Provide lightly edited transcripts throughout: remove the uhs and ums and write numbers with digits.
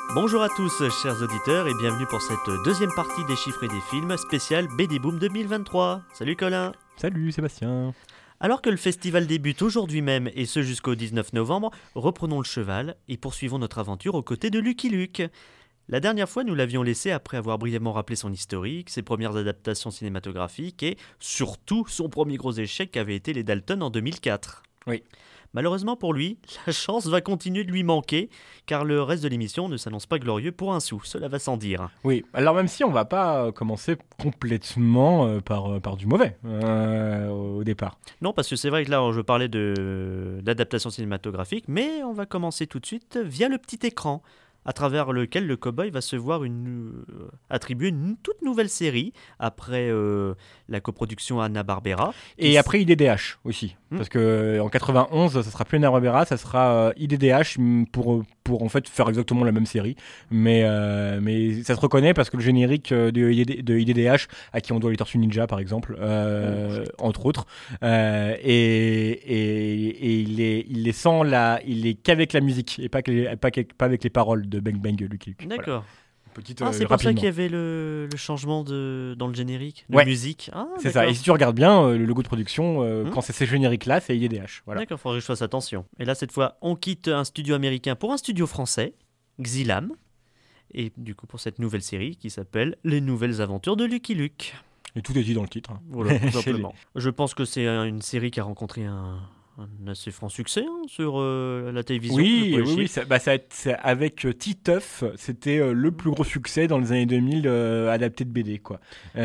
Bonjour à tous, chers auditeurs, et bienvenue pour cette deuxième partie des chiffres et des films spécial BD Boom 2023. Salut Colin. Salut Sébastien. Alors que le festival débute aujourd'hui même, et ce jusqu'au 19 novembre, reprenons le cheval et poursuivons notre aventure aux côtés de Lucky Luke. La dernière fois, nous l'avions laissé après avoir brièvement rappelé son historique, ses premières adaptations cinématographiques et, surtout, son premier gros échec qu'avaient été les Dalton en 2004. Oui. Malheureusement pour lui, la chance va continuer de lui manquer, car le reste de l'émission ne s'annonce pas glorieux pour un sou, cela va sans dire. Oui, alors même si on va pas commencer complètement par du mauvais au départ. Non, parce que c'est vrai que là, je parlais d'adaptation cinématographique, mais on va commencer tout de suite via le petit écran, à travers lequel le cow-boy va se voir attribuer une toute nouvelle série, après la coproduction Hanna-Barbera. Et après IDDH aussi, parce que en 91, ça sera plus Hanna-Barbera, ça sera IDDH pour en fait faire exactement la même série, mais ça se reconnaît parce que le générique de IDDH, à qui on doit les Tortues Ninja par exemple, entre autres, et il est sans il est qu'avec la musique et pas avec les paroles de Bang Bang Lucky Luke. D'accord. Voilà. C'est pour ça qu'il y avait le changement dans le générique de musique. C'est ça. Et si tu regardes bien le logo de production, quand c'est ces génériques-là, c'est IDDH. Voilà. D'accord, il faudrait que je fasse attention. Et là, cette fois, on quitte un studio américain pour un studio français, Xylam, et du coup pour cette nouvelle série qui s'appelle Les Nouvelles Aventures de Lucky Luke. Et tout est dit dans le titre. Voilà, tout simplement. Je pense que c'est une série qui a rencontré un assez franc succès sur la télévision. Oui, ça avec Titeuf, c'était le plus gros succès dans les années 2000 adapté de BD, quoi.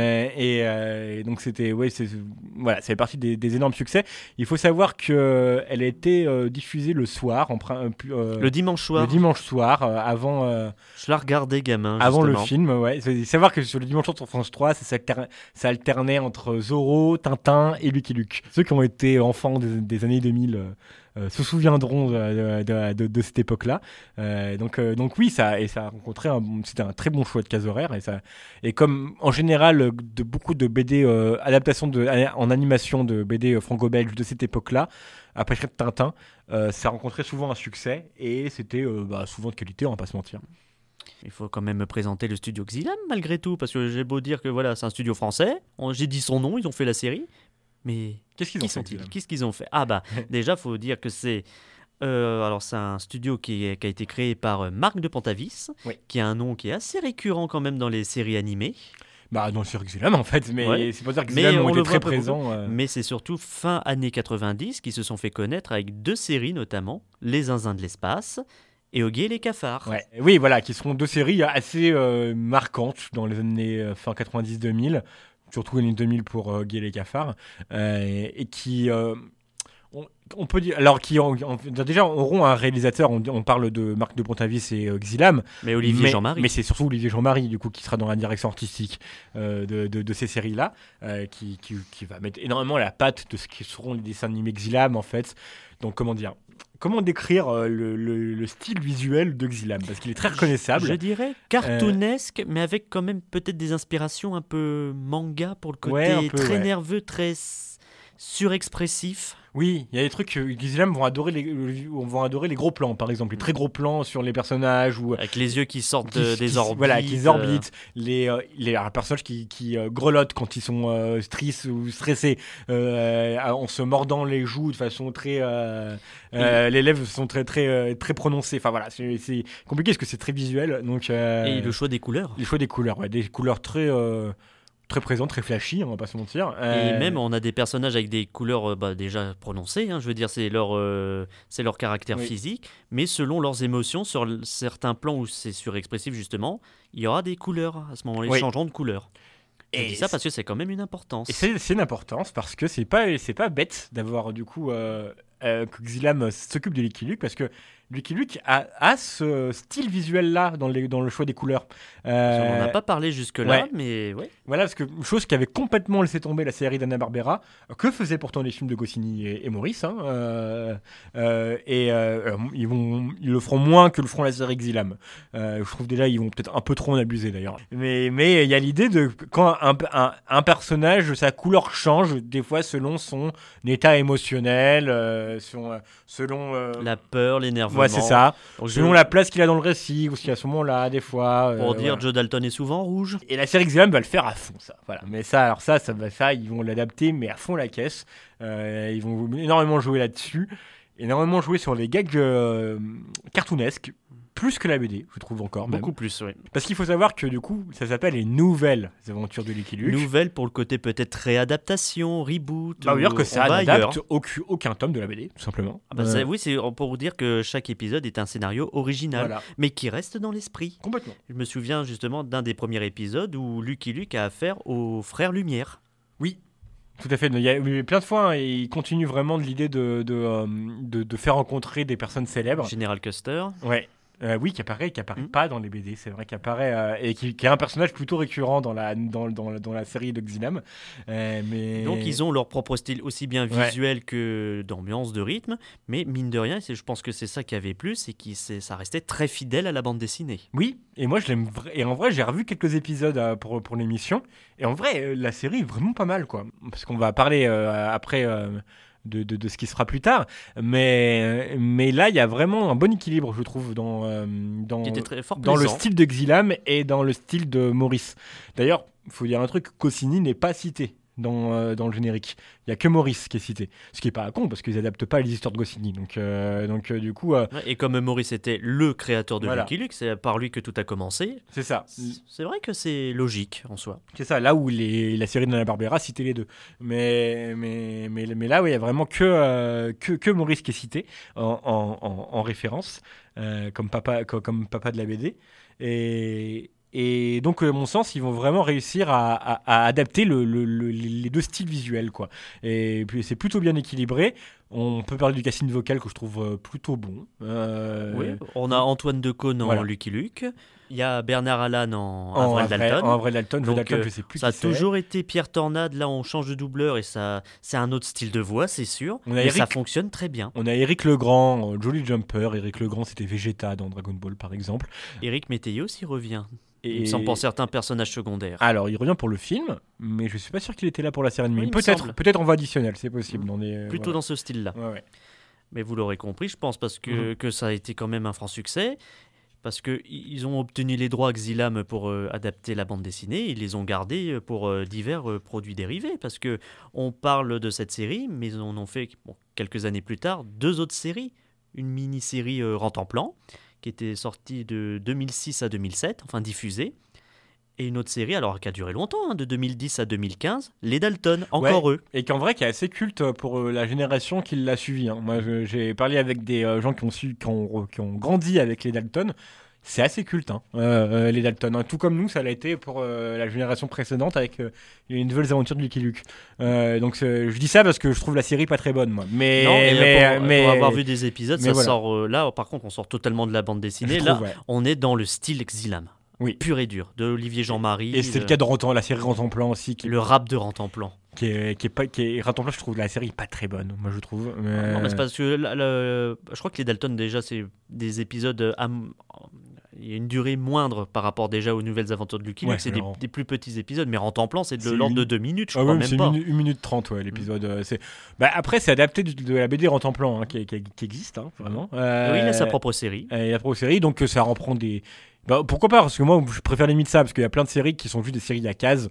Et donc c'était, ça fait partie des énormes succès. Il faut savoir que elle a été diffusée le soir, le dimanche soir. Le dimanche soir, avant. Je la regardais gamin. Avant justement. le film, ouais. Il faut savoir que sur le dimanche soir sur France 3, ça alternait entre Zorro, Tintin et Lucky Luke. Ceux qui ont été enfants des années 2000 se souviendront de cette époque-là. Donc oui, ça a rencontré c'était un très bon choix de case horaire, et comme en général de beaucoup de BD adaptations en animation de BD franco-belge de cette époque-là, après Tintin, ça rencontrait souvent un succès, et c'était souvent de qualité, on va pas se mentir. Il faut quand même présenter le studio Xylam malgré tout, parce que j'ai beau dire que voilà, c'est un studio français, j'ai dit son nom, ils ont fait la série, mais qu'est-ce qu'ils ont fait? Déjà, faut dire que c'est c'est un studio qui a été créé par Marc de Pantavis, qui a un nom qui est assez récurrent quand même dans les séries animées. Dans sur Xylam en fait, mais c'est pas dire que Xylam ont été très présents. Mais c'est surtout fin années 90 qui se sont fait connaître avec deux séries notamment, Les Zinzins de l'espace et Oggy et les cafards. Ouais. Oui, voilà, qui seront deux séries assez marquantes dans les années fin 90-2000, surtout les années 2000 pour Oggy et les cafards, et qui... on peut dire, alors déjà auront un réalisateur, on parle de Marc de Pontavis et Xylam, mais Olivier Jean-Marie. Mais c'est surtout Olivier Jean-Marie du coup qui sera dans la direction artistique de ces séries-là, qui va mettre énormément la patte de ce qui seront les dessins animés Xylam en fait. Donc comment décrire le style visuel de Xylam, parce qu'il est très reconnaissable. Je dirais cartoonesque, mais avec quand même peut-être des inspirations un peu manga pour le côté très nerveux, très surexpressif. Oui, il y a des trucs que Xylam vont adorer les gros plans, par exemple, les très gros plons sur les personnages, ou avec les yeux qui sortent des orbites. Voilà, qui orbitent, les personnages qui grelottent quand ils sont tristes ou stressés, en se mordant les joues de façon très les lèvres sont très très très prononcées. Enfin voilà, c'est compliqué parce que c'est très visuel. Donc et le choix des couleurs. Des couleurs très présent, très flashy, on va pas se mentir. Et même, on a des personnages avec des couleurs déjà prononcées, je veux dire, c'est leur caractère physique, mais selon leurs émotions, sur certains plans où c'est surexpressif justement, il y aura des couleurs, à ce moment-là, ils changeront de couleur. Et je dis ça parce que c'est quand même une importance. Et c'est une importance parce que c'est pas bête d'avoir du coup que Xylam s'occupe de Lucky Luke, parce que Lucky Luke a ce style visuel-là dans le choix des couleurs. On n'en a pas parlé jusque-là, mais ouais. Voilà, parce que chose qui avait complètement laissé tomber la série d'Hanna-Barbera, que faisaient pourtant les films de Goscinny et Maurice, ils le feront moins que le feront la série Xylam. Je trouve déjà ils vont peut-être un peu trop en abuser d'ailleurs. Mais il y a l'idée de quand un personnage, sa couleur change des fois selon son état émotionnel, selon la peur, l'énervement. Ouais, c'est ça. Donc, selon la place qu'il a dans le récit, ou ce qu'il y a à ce moment-là, des fois. Pour dire, Joe Dalton est souvent rouge. Et la série Xylam va le faire à fond, ça. Voilà. Mais ça, ils vont l'adapter, mais à fond la caisse. Ils vont énormément jouer là-dessus, énormément jouer sur les gags cartoonesques. Plus que la BD, je trouve encore. Beaucoup plus, oui. Parce qu'il faut savoir que du coup, ça s'appelle les nouvelles aventures de Lucky Luke. Nouvelles pour le côté peut-être réadaptation, reboot. Ça veut dire que ça n'adapte aucun tome de la BD, tout simplement. Oui, c'est pour vous dire que chaque épisode est un scénario original, mais qui reste dans l'esprit. Complètement. Je me souviens justement d'un des premiers épisodes où Lucky Luke a affaire aux frères Lumière. Oui. Tout à fait. Il y a plein de fois, et il continue vraiment de l'idée de faire rencontrer des personnes célèbres. Général Custer. Ouais. Oui, qui apparaît pas dans les BD, c'est vrai qu'il apparaît et qui est un personnage plutôt récurrent dans la série de Xylam. Donc ils ont leur propre style aussi bien visuel que d'ambiance, de rythme, mais mine de rien, je pense que c'est ça qui avait plu, c'est que ça restait très fidèle à la bande dessinée. Oui, et moi je l'aime et en vrai j'ai revu quelques épisodes pour l'émission, et en vrai la série est vraiment pas mal, quoi, parce qu'on va parler après de ce qui se fera plus tard, mais là il y a vraiment un bon équilibre, je trouve, dans le style de Xylam et dans le style de Maurice. D'ailleurs, il faut dire un truc, Goscinny n'est pas cité dans le générique. Il n'y a que Maurice qui est cité. Ce qui n'est pas con, parce qu'ils n'adaptent pas les histoires de Goscinny. Donc du coup... Et comme Maurice était le créateur de Lucky Luke, c'est par lui que tout a commencé. C'est ça. C'est vrai que c'est logique, en soi. C'est ça, là où la série de Hanna-Barbera citait les deux. Mais là, il n'y a vraiment que Maurice qui est cité en référence, comme papa de la BD. Et donc, à mon sens, ils vont vraiment réussir à adapter les deux styles visuels, quoi. Et puis, c'est plutôt bien équilibré. On peut parler du casting vocal que je trouve plutôt bon. Oui, on a Antoine Decaune en Lucky Luke. Il y a Bernard Allan en Avril Dalton. En Avril Dalton, donc, je sais plus ça a toujours été Pierre Tornade. Là, on change de doubleur et ça, c'est un autre style de voix, c'est sûr. Mais ça fonctionne très bien. On a Éric Legrand, Jolly Jumper. Éric Legrand, c'était Vegeta dans Dragon Ball, par exemple. Éric Métayer aussi revient. Il me semble pour certains personnages secondaires. Alors, il revient pour le film, mais je suis pas sûr qu'il était là pour la série animée. Peut-être en voix additionnelle, c'est possible. Plutôt dans ce style-là. Ouais. Mais vous l'aurez compris, je pense, parce que ça a été quand même un franc succès. Parce qu'ils ont obtenu les droits Xylam pour adapter la bande dessinée. Ils les ont gardés pour divers produits dérivés. Parce qu'on parle de cette série, mais ils en ont fait, quelques années plus tard, 2 autres séries. Une mini-série Rantanplan, qui était sortie de 2006 à 2007, enfin diffusée. Et une autre série, alors qui a duré longtemps, de 2010 à 2015, Les Dalton, encore eux. Et qu'en vrai, qui est assez culte pour la génération qui l'a suivi. Moi, j'ai parlé avec des gens qui ont grandi avec les Dalton. C'est assez culte, les Dalton. Tout comme nous, ça l'a été pour la génération précédente avec les nouvelles aventures de Lucky Luke. Donc je dis ça parce que je trouve la série pas très bonne, moi. Pour avoir vu des épisodes, sort là. Par contre, on sort totalement de la bande dessinée. On est dans le style Xylam. Oui. Pur et dur, de Olivier Jean-Marie. Et c'est le cas de la série Rantanplan aussi. Le rap de Rantanplan. Rantanplan, je trouve la série pas très bonne, moi je trouve. Non, mais c'est parce que je crois que les Dalton, déjà, c'est des épisodes. Il y a une durée moindre par rapport déjà aux nouvelles aventures de Lucky Luke. C'est des plus petits épisodes, mais Rantanplan, c'est de l'ordre de 2 minutes, je crois même c'est pas. 1 minute 30, l'épisode. Après, c'est adapté de la BD Rantanplan, qui existe, vraiment. Oui, il a sa propre série. Donc ça reprend des... pourquoi pas, parce que moi je préfère limite ça, parce qu'il y a plein de séries qui sont juste des séries à cases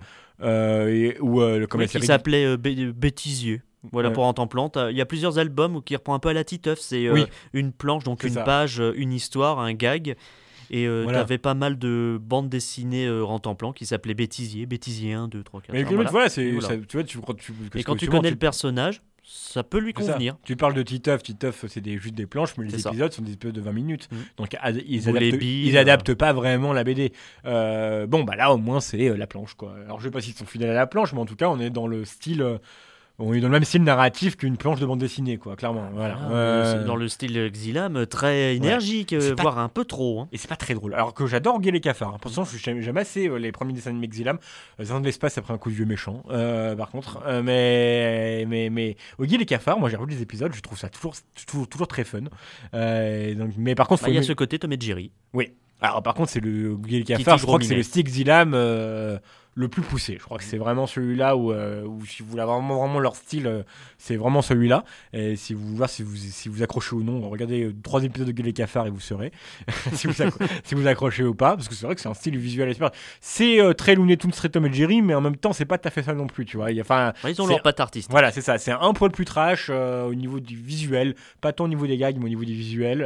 qui s'appelait Bêtisier. Voilà, pour Rantanplan, il y a plusieurs albums qui reprend un peu à la Titeuf. C'est une planche, donc une page, une histoire, un gag. Et t'avais pas mal de bandes dessinées Rantanplan qui s'appelaient Bêtisier 1, 2, 3, 4. Mais voilà. Ça, tu vois, et quand tu connais le personnage, ça peut lui convenir. Tu parles de Titeuf, c'est juste des planches, mais les épisodes sont des épisodes de 20 minutes. Donc ils adaptent pas vraiment la BD. Là au moins c'est la planche, quoi. Alors je sais pas s'ils sont fidèles à la planche, mais en tout cas on est dans le style... On est dans le même style narratif qu'une planche de bande dessinée, quoi, clairement. Dans le style Xylam, très énergique, voire un peu trop. Et c'est pas très drôle. Alors que j'adore Guy les cafards. Pour l'instant, j'aime assez les premiers dessins animés Xylam. Zan de l'espace après un coup de vieux méchant, par contre. Mais Guy les cafards, moi j'ai revu des épisodes, je trouve ça toujours très fun. Mais par contre, il y a ce côté Tom et Jerry. Oui. Alors par contre, c'est le Guy les cafards, je crois que c'est le style Xylam. le plus poussé. Je crois que c'est vraiment celui-là où si vous voulez avoir vraiment leur style, c'est vraiment celui-là. Et si vous voir si vous accrochez ou non, regardez 3 épisodes de Gueule et Cafard et vous saurez si vous accrochez ou pas, parce que c'est vrai que c'est un style visuel super. C'est très Looney Tunes, très Tom et Jerry, mais en même temps c'est pas tout à fait ça non plus, tu vois. Ils ont leur patte artiste. Voilà, c'est ça. C'est un poil plus trash au niveau du visuel, pas tant au niveau des gags, mais au niveau du visuel.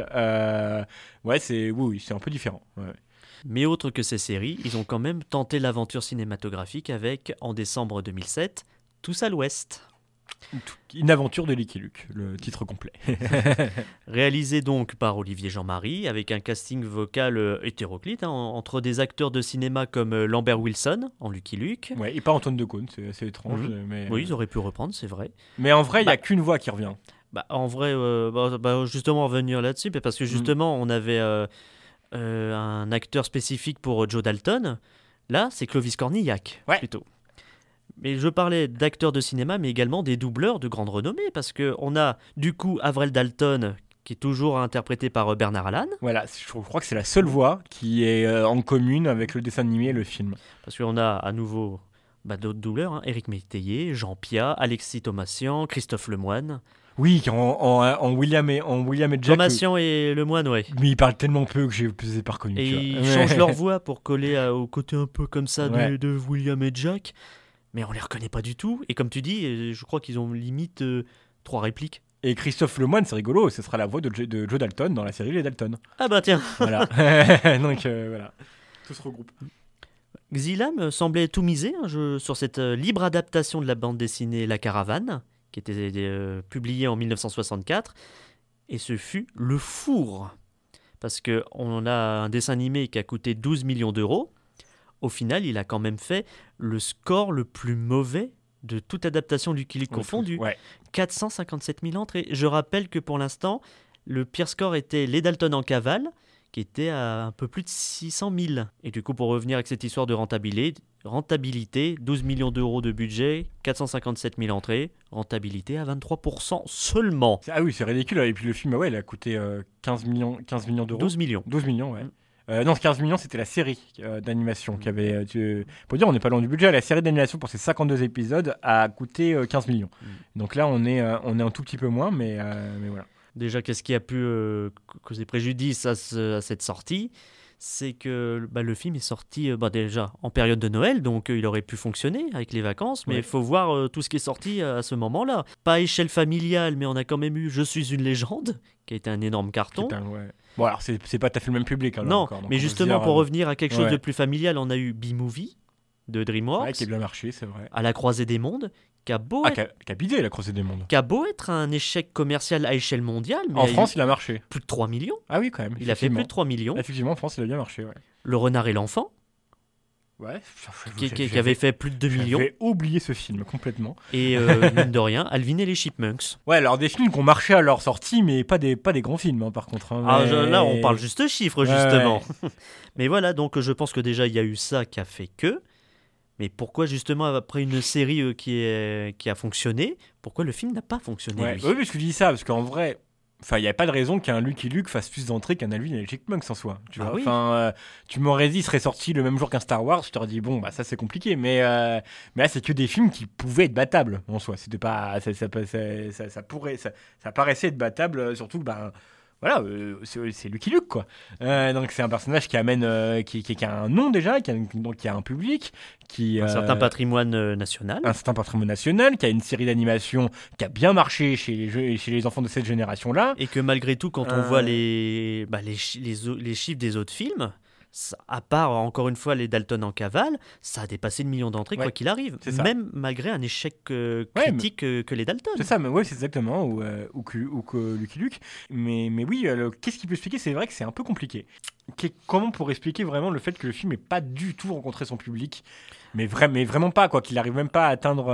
C'est un peu différent. Ouais. Mais autre que ces séries, ils ont quand même tenté l'aventure cinématographique avec, en décembre 2007, Tous à l'Ouest. Une aventure de Lucky Luke, le titre complet. Réalisé donc par Olivier Jean-Marie, avec un casting vocal hétéroclite, entre des acteurs de cinéma comme Lambert Wilson, en Lucky Luke. Ouais, et pas Antoine Decaune, c'est assez étrange. Mais, oui, ils auraient pu reprendre, c'est vrai. Mais en vrai, il n'y a qu'une voix qui revient. En vrai, justement, revenir là-dessus, parce que justement, on avait un acteur spécifique pour Joe Dalton. Là, c'est Clovis Cornillac, plutôt. Mais je parlais d'acteurs de cinéma, mais également des doubleurs de grande renommée, parce qu'on a du coup Avril Dalton, qui est toujours interprété par Bernard Allan. Voilà, je crois que c'est la seule voix qui est en commune avec le dessin animé et le film. Parce qu'on a à nouveau d'autres doubleurs, Éric Métayer, Jean Pia, Alexis Thomasian, Christophe Lemoine. Oui, en William et Jack. Thomasian et Lemoine, ouais. Mais ils parlent tellement peu que je les ai pas reconnus. Et ils changent leur voix pour coller au côté un peu comme ça de William et Jack. Mais on les reconnaît pas du tout. Et comme tu dis, je crois qu'ils ont limite 3 répliques. Et Christophe Lemoine, c'est rigolo, ce sera la voix de Joe Dalton dans la série Les Dalton. Ah bah tiens. Voilà. Donc voilà, tout se regroupe. Xylam semblait tout miser sur cette libre adaptation de la bande dessinée La Caravane, qui était publiée en 1964. Et ce fut le four. Parce qu'on a un dessin animé qui a coûté 12 millions d'euros. Au final, il a quand même fait le score le plus mauvais de toute adaptation Lucky Luke confondue. 457 000 entrées. Je rappelle que pour l'instant, le pire score était Les Dalton en cavale, qui était à un peu plus de 600 000. Et du coup, pour revenir avec cette histoire de rentabilité, 12 millions d'euros de budget, 457 000 entrées, rentabilité à 23% seulement. Ah oui, c'est ridicule. Et puis le film, il a coûté 15 millions d'euros. 12 millions. 12 millions, ouais. Non, 15 millions, c'était la série d'animation qui avait. Pour dire, on n'est pas loin du budget. La série d'animation pour ces 52 épisodes a coûté 15 millions. Donc là, on est un tout petit peu moins, mais voilà. Déjà, qu'est-ce qui a pu causer préjudice à cette sortie ? C'est que le film est sorti déjà en période de Noël, donc il aurait pu fonctionner avec les vacances, mais il faut voir tout ce qui est sorti à ce moment-là. Pas à échelle familiale, mais on a quand même eu Je suis une légende, qui a été un énorme carton. Bon, alors c'est pas tout à fait le même public. Alors, non, encore, mais justement, pour revenir à quelque chose de plus familial, on a eu B-Movie de DreamWorks. Qui a bien marché, c'est vrai. À la croisée des mondes. Qui a bidé la croisée des mondes. Qui a beau être un échec commercial à échelle mondiale. Mais en France, il a marché. Plus de 3 millions. Ah oui, quand même. Il a fait plus de 3 millions. Effectivement, en France, il a bien marché. Ouais. Le Renard et l'Enfant. Ouais. Qui avait fait plus de 2 millions. J'avais oublié ce film complètement. Et mine de rien, Alvin et les Chipmunks. Ouais, alors des films qui ont marché à leur sortie, mais pas des grands films, par contre. Là, on parle juste de chiffres, justement. Ouais. Mais voilà, donc je pense que déjà, il y a eu ça qui a fait que. Mais pourquoi justement après une série qui a fonctionné, pourquoi le film n'a pas fonctionné lui ? Oui, parce que je dis ça, parce qu'en vrai, il n'y a pas de raison qu'un Lucky Luke fasse plus d'entrées qu'un Alvin et les Chipmunks en soi. Tu vois, oui. Tu m'aurais dit, il serait sorti le même jour qu'un Star Wars, je t'aurais dit bon, ça c'est compliqué, mais là c'est que des films qui pouvaient être battables en soi. C'était pas, ça paraissait être battable, surtout voilà, c'est Lucky Luke, quoi. Donc c'est un personnage qui amène, qui a un nom déjà, qui a un public, un certain patrimoine national. Un certain patrimoine national, qui a une série d'animation qui a bien marché chez les enfants de cette génération-là. Et que malgré tout, quand on voit les chiffres des autres films, à part encore une fois les Dalton en cavale, ça a dépassé le million d'entrées quoi qu'il arrive, même malgré un échec critique que les Dalton. C'est ça, mais c'est exactement ou que Lucky Luke. Mais oui, qu'est-ce qu'il peut expliquer ? C'est vrai que c'est un peu compliqué. Comment pour expliquer vraiment le fait que le film n'ait pas du tout rencontré son public ? Mais vraiment pas, quoi, qu'il n'arrive même pas à atteindre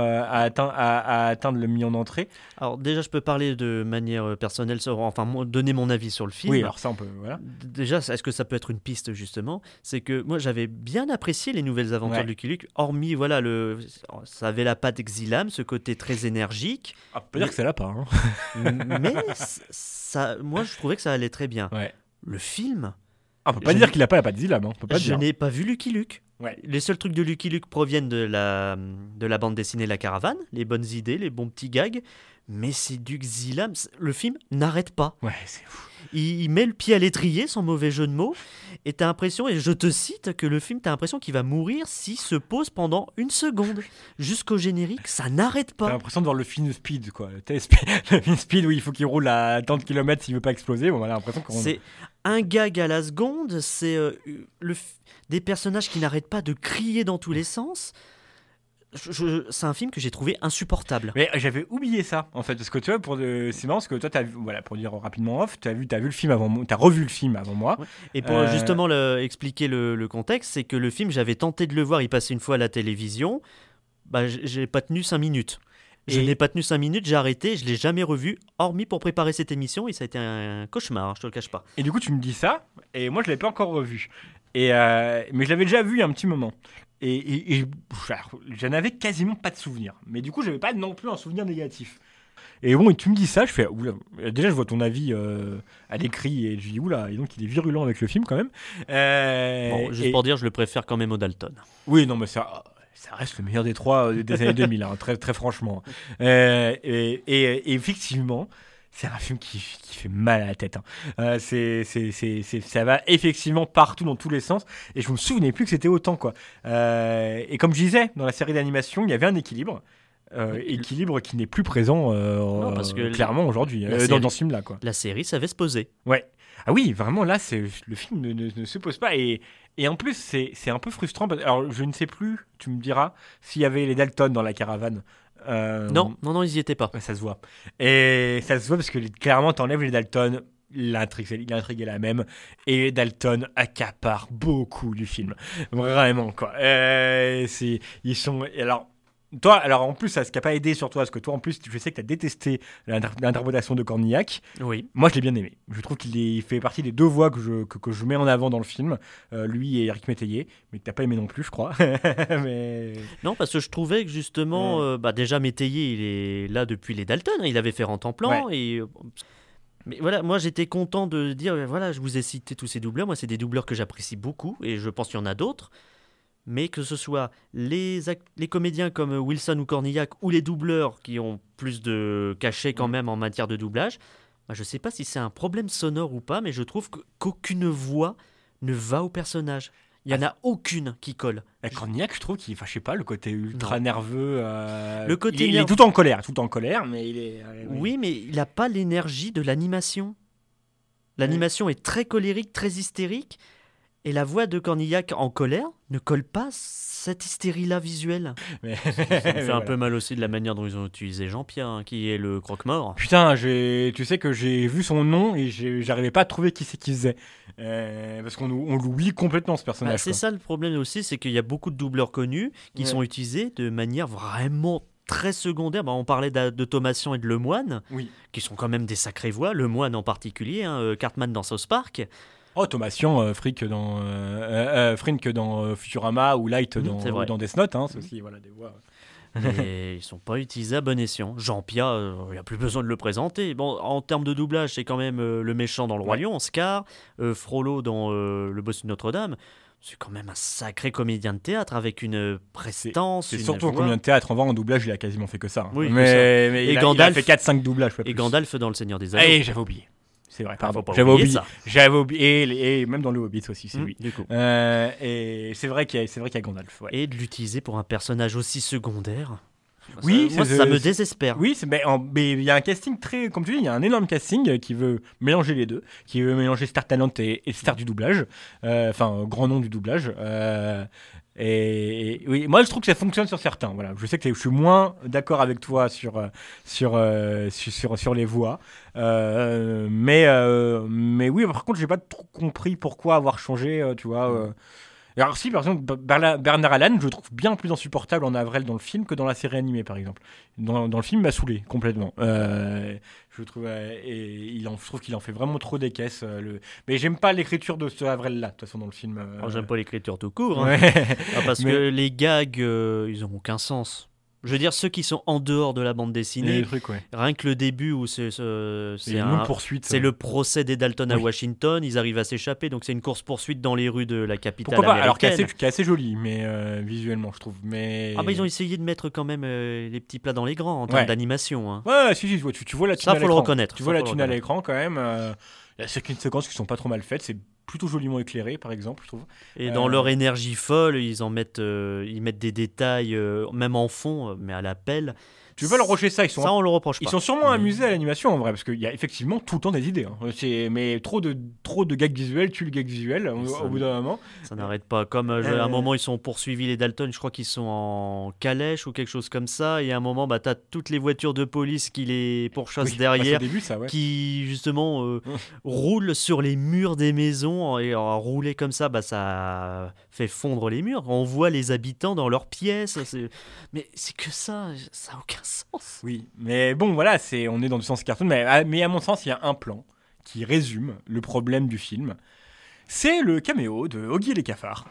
le million d'entrées. Alors déjà, je peux parler de manière personnelle, donner mon avis sur le film. Oui, alors ça on peut, voilà. Déjà, est-ce que ça peut être une piste justement ? C'est que moi, j'avais bien apprécié les nouvelles aventures de Lucky Luke, hormis, voilà, ça avait la patte Xylam, ce côté très énergique. On peut dire que ça l'a pas. Mais moi, je trouvais que ça allait très bien. Ouais. Le film... on peut pas dire qu'il a pas la patte Xylam. Je n'ai pas vu Lucky Luke. Ouais. Les seuls trucs de Lucky Luke proviennent de la bande dessinée La Caravane, les bonnes idées, les bons petits gags. Mais c'est du Xylam. Le film n'arrête pas. Ouais, c'est fou. Il met le pied à l'étrier, sans mauvais jeu de mots. Et t'as l'impression, et je te cite, que le film, t'as l'impression qu'il va mourir s'il se pose pendant 1 seconde. Jusqu'au générique, ça n'arrête pas. T'as l'impression de voir le film Speed, quoi. Le film Speed où il faut qu'il roule à tant de kilomètres s'il veut pas exploser. Bon, on a l'impression qu'on... C'est un gag à la seconde. C'est des personnages qui n'arrêtent pas de crier dans tous les sens. C'est un film que j'ai trouvé insupportable. Mais j'avais oublié ça, en fait, parce que tu vois, c'est marrant, parce que toi, t'as vu, voilà, pour dire rapidement off, t'as vu le film avant moi, t'as revu le film avant moi. Ouais. Et pour justement expliquer le contexte, c'est que le film, j'avais tenté de le voir, il passait une fois à la télévision, j'ai pas tenu 5 minutes. Je n'ai pas tenu 5 minutes, j'ai arrêté, je l'ai jamais revu, hormis pour préparer cette émission, et ça a été un cauchemar, je te le cache pas. Et du coup, tu me dis ça, et moi, je l'avais pas encore revu. Mais je l'avais déjà vu il y a un petit moment. Et j'en avais quasiment pas de souvenir. Mais du coup, j'avais pas non plus un souvenir négatif. Et bon, et tu me dis ça, je fais oula. Déjà, je vois ton avis à l'écrit et je dis oula. Et donc, il est virulent avec le film quand même. Bon, juste pour dire, je le préfère quand même au Dalton. Oui, non, mais ça reste le meilleur des trois des années 2000, hein, très, très franchement. Et effectivement, c'est un film qui fait mal à la tête. Hein. Ça va effectivement partout dans tous les sens. Et je me souvenais plus que c'était autant, quoi. Et comme je disais, dans la série d'animation, il y avait un équilibre. Équilibre qui n'est plus présent non, parce que clairement aujourd'hui dans ce film-là, quoi. La série savait se poser. Ouais. Ah oui, vraiment, là, le film ne se pose pas. Et en plus, c'est un peu frustrant. Alors, je ne sais plus, tu me diras, s'il y avait les Dalton dans La Caravane. Non, ils y étaient pas. Ça se voit. Et ça se voit parce que clairement, t'enlèves les Dalton, l'intrigue est la même. Et Dalton accapare beaucoup du film. Vraiment, quoi. Ils sont... Alors, toi, en plus, ça, ce qui n'a pas aidé sur toi, parce que toi, en plus, je sais que tu as détesté l'interprétation de Cornillac. Oui. Moi, je l'ai bien aimé. Je trouve qu'il fait partie des 2 voix que je mets en avant dans le film, lui et Eric Métayer, mais que tu n'as pas aimé non plus, je crois. Mais... Non, parce que je trouvais que justement, déjà Métayer, il est là depuis les Dalton, hein, il avait fait Rantanplan, et... Mais voilà, moi j'étais content de dire, voilà, je vous ai cité tous ces doubleurs, moi c'est des doubleurs que j'apprécie beaucoup, et je pense qu'il y en a d'autres. Mais que ce soit les comédiens comme Wilson ou Cornillac ou les doubleurs qui ont plus de cachet quand même en matière de doublage, je ne sais pas si c'est un problème sonore ou pas, mais je trouve qu'aucune voix ne va au personnage. Il n'y en a aucune qui colle. Cornillac, je trouve qu'il, je sais pas, le côté ultra nerveux. Le côté il est tout en colère, mais il est. Oui, mais il n'a pas l'énergie de l'animation. L'animation est très colérique, très hystérique. Et la voix de Cornillac en colère ne colle pas cette hystérie-là visuelle. Ça me fait un peu mal aussi de la manière dont ils ont utilisé Jean-Pierre, hein, qui est le croque-mort. Putain, tu sais que j'ai vu son nom et j'arrivais pas à trouver qui c'est qui faisait. Parce qu'on l'oublie complètement, ce personnage. C'est ça le problème aussi, c'est qu'il y a beaucoup de doubleurs connus qui sont utilisés de manière vraiment très secondaire. On parlait d'automation et de Lemoine, qui sont quand même des sacrées voix. Lemoine en particulier, Cartman dans South Park. Automation, Frink dans Futurama ou Light dans Death Note, hein, c'est aussi des voix. Et ils sont pas utilisés à bon escient. Jean-Pierre, il n'y a plus besoin de le présenter. Bon, en termes de doublage, c'est quand même le méchant dans Le Roi Lion, Scar, Frollo dans Le Bossu de Notre-Dame. C'est quand même un sacré comédien de théâtre avec une prestance. C'est surtout un comédien de théâtre. En vrai, en doublage, il a quasiment fait que ça. Hein. Oui, mais il a fait 4-5 doublages. Et Gandalf dans Le Seigneur des Anneaux. J'avais oublié. C'est vrai, pardon. J'avais oublié. Et même dans le Hobbit aussi, c'est lui. Du coup. Et c'est vrai qu'il y a Gandalf. Ouais. Et de l'utiliser pour un personnage aussi secondaire. Oui, ça me désespère. Oui, mais il y a un casting très, comme tu dis, il y a un énorme casting qui veut mélanger les deux, qui veut mélanger Star Talent et Star du doublage, grand nom du doublage. Et oui, moi je trouve que ça fonctionne sur certains. Voilà, je sais que je suis moins d'accord avec toi sur les voix, mais oui. Par contre, j'ai pas trop compris pourquoi avoir changé, tu vois. Alors si, par exemple, Bernard Allen, je le trouve bien plus insupportable en avril dans le film que dans la série animée, par exemple. Dans le film, il m'a saoulé complètement. Je trouve, je trouve qu'il en fait vraiment trop des caisses. Mais j'aime pas l'écriture de ce Avril-là, de toute façon, dans le film. J'aime pas l'écriture tout court. Hein. Parce que les gags, ils ont aucun sens. Je veux dire, ceux qui sont en dehors de la bande dessinée, rien que le début où c'est le procès des Dalton à Washington, ils arrivent à s'échapper, donc c'est une course-poursuite dans les rues de la capitale américaine. Alors qui est assez joli, mais visuellement, je trouve. Ils ont essayé de mettre quand même les petits plats dans les grands en termes d'animation. Hein. Ouais, si, tu vois la thune à l'écran. Ça, faut le reconnaître. Tu vois la thune à l'écran quand même. Il y a certaines séquences qui sont pas trop mal faites, c'est plutôt joliment éclairé par exemple, je trouve. Et dans leur énergie folle, ils mettent des détails même en fond, mais à la pelle. Tu veux pas leur reprocher ça, on le reproche pas. Ils sont sûrement amusés à l'animation en vrai, parce qu'il y a effectivement tout le temps des idées. Hein. Mais trop de gags visuels tue le gag visuel au bout d'un moment. Ça n'arrête pas. Comme à un moment, ils sont poursuivis les Dalton, je crois qu'ils sont en calèche ou quelque chose comme ça. Et à un moment, t'as toutes les voitures de police qui les pourchassent derrière, début, ça, qui justement roulent sur les murs des maisons. Et en rouler comme ça, ça fait fondre les murs. On voit les habitants dans leurs pièces. Mais c'est que ça n'a aucun sens. Oui, mais bon, voilà, on est dans du sens cartoon, mais à mon sens, il y a un plan qui résume le problème du film. C'est le caméo de Oggy et les cafards.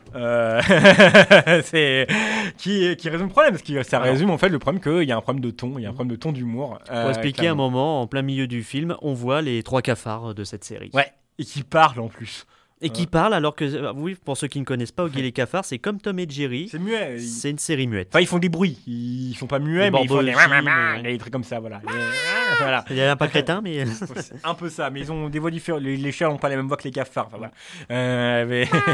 Qui résume le problème, parce que ça résume en fait le problème qu'il y a un problème de ton, il y a un problème de ton d'humour. Pour expliquer un moment, en plein milieu du film, on voit les 3 cafards de cette série. Ouais, et qui parlent en plus. Et qui parle alors que, oui, pour ceux qui ne connaissent pas Oggy et les cafards, c'est comme Tom et Jerry. C'est muet. C'est une série muette. Enfin, ils font des bruits. Ils sont pas muets, mais ils font des trucs comme ça, voilà. Voilà. Il y a un pas crétin, mais... C'est un peu ça, mais ils ont des voix différentes. Les chats n'ont pas la même voix que les cafards. Enfin, voilà.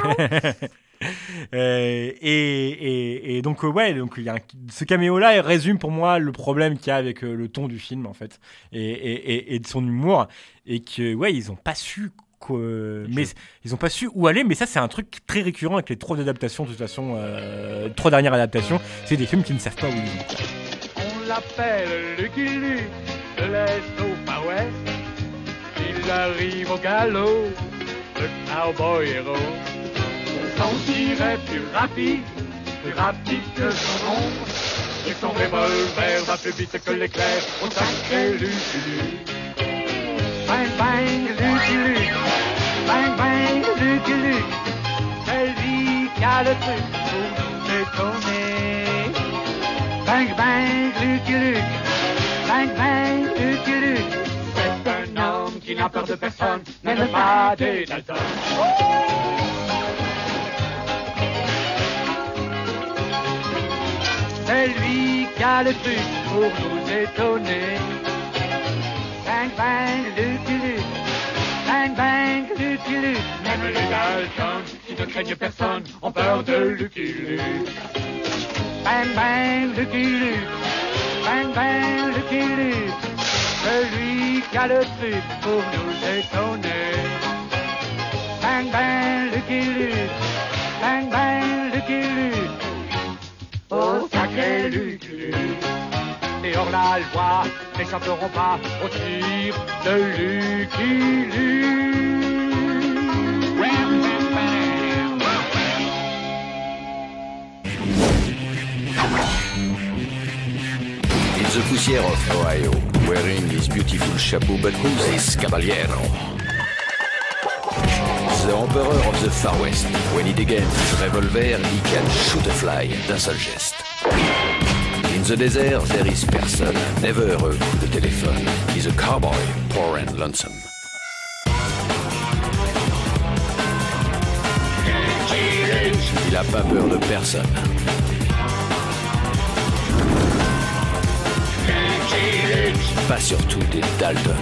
Et donc, donc il y a ce caméo-là, il résume pour moi le problème qu'il y a avec le ton du film, en fait, et de son humour. Et que, ils ont pas su... mais ils ont pas su où aller, mais ça c'est un truc très récurrent avec les 3 adaptations de toute façon, 3 dernières adaptations, c'est des films qui ne savent pas où ils vont. On l'appelle Lucky Luke de l'Est au Far West, il arrive au galop, le cowboy héros. Son tir est plus rapide que son ombre, et son revolver va plus vite que l'éclair au sacré Lucky Luke. Bang bang Lucky Luke, bang bang Lucky Luke, c'est lui qui a le truc pour nous étonner. Bang bang Lucky Luke, bang bang Lucky Luke, c'est un homme qui n'a peur de personne, même pas des Dalton. C'est lui qui a le truc pour nous étonner. Bang bang Lucky Luke, bang bang Lucky Luke, même les Dalton qui ne craignent personne ont peur de Lucky Luke. Bang bang Lucky Luke, bang bang Lucky Luke, celui qui a le truc pour nous étonner. Bang bang Lucky Luke, bang bang Lucky Luke, oh sacré Lucky Luke. Et hors la loi n'échapperont pas au tir de Lucky Luke. In the poussière of Ohio, wearing his beautiful chapeau, but who's this caballero? The emperor of the Far West. When he degains his revolver, he can shoot a fly d'un seul geste. In the desert, there is person, never a coup de téléphone. He's a cowboy, poor and lonesome. Il a pas peur de personne. Pas surtout des Dalton.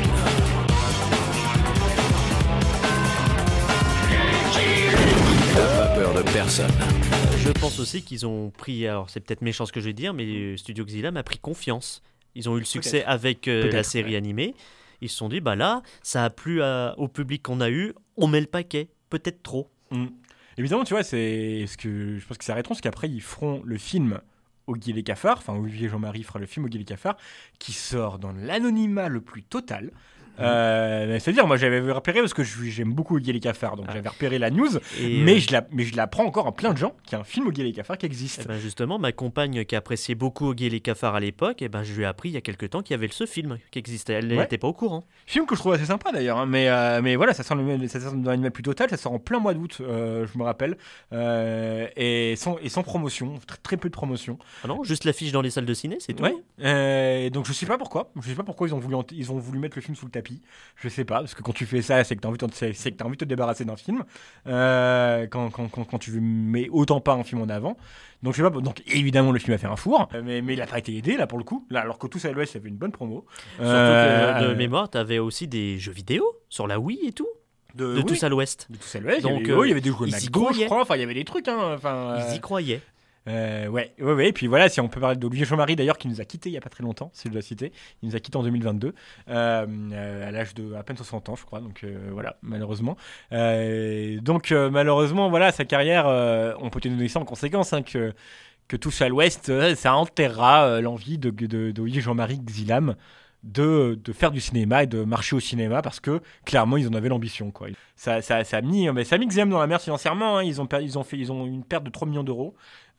Il a pas peur de personne. Je pense aussi qu'ils ont pris, alors c'est peut-être méchant ce que je vais dire, mais Studio Xylam a pris confiance. Ils ont eu le succès avec la série animée. Ils se sont dit, là, ça a plu au public qu'on a eu, on met le paquet, peut-être trop. Évidemment, tu vois, c'est ce que je pense que ça arrêteront, parce qu'après ils feront le film Oggy et les cafards, enfin Olivier Jean-Marie fera le film Oggy et les cafards, qui sort dans l'anonymat le plus total. C'est-à-dire, moi, j'avais repéré, parce que j'aime beaucoup Oggy et les cafards, donc j'avais repéré la news, mais je l'apprends encore à plein de gens qu'il y a un film Oggy et les cafards qui existe. Et ben justement, ma compagne qui appréciait beaucoup Oggy et les cafards à l'époque, et ben je lui ai appris il y a quelques temps qu'il y avait ce film qui existait. Elle n'était pas au courant. Film que je trouve assez sympa d'ailleurs, hein, mais voilà, ça sort dans l'anime plus total, ça sort en plein mois d'août, je me rappelle, et sans promotion, très peu de promotion. Ah non, juste l'affiche dans les salles de ciné, c'est tout. Donc je sais pas pourquoi ils ont voulu mettre le film sous le tapis. Je sais pas, parce que quand tu fais ça, c'est que t'as envie de te débarrasser d'un film. Quand tu mets autant pas un film en avant. Donc je sais pas. Donc évidemment le film a fait un four, mais il a pas été aidé là pour le coup. Là, alors que Tous à l'Ouest avait une bonne promo. Surtout que de mémoire, t'avais aussi des jeux vidéo sur la Wii et tout. De Tous à l'Ouest. De Tous à l'Ouest. Donc il y avait des jeux de McDo, je crois. Enfin, il y avait des trucs. Ils y croyaient. Ouais. Et puis voilà, si on peut parler d'Olivier Jean-Marie d'ailleurs, qui nous a quittés il y a pas très longtemps, si je dois citer. Il nous a quittés en 2022, à l'âge de à peine 60 ans, je crois. Donc voilà, malheureusement. Malheureusement, voilà, sa carrière, on peut tenir ça en conséquence, hein, que Tous à l'Ouest, ça enterrera l'envie d'Olivier Jean-Marie Xilam de faire du cinéma et de marcher au cinéma, parce que clairement ils en avaient l'ambition, quoi. Ça a mis Xilam dans la merde financièrement, hein. Ils ont une perte de 3 millions d'euros.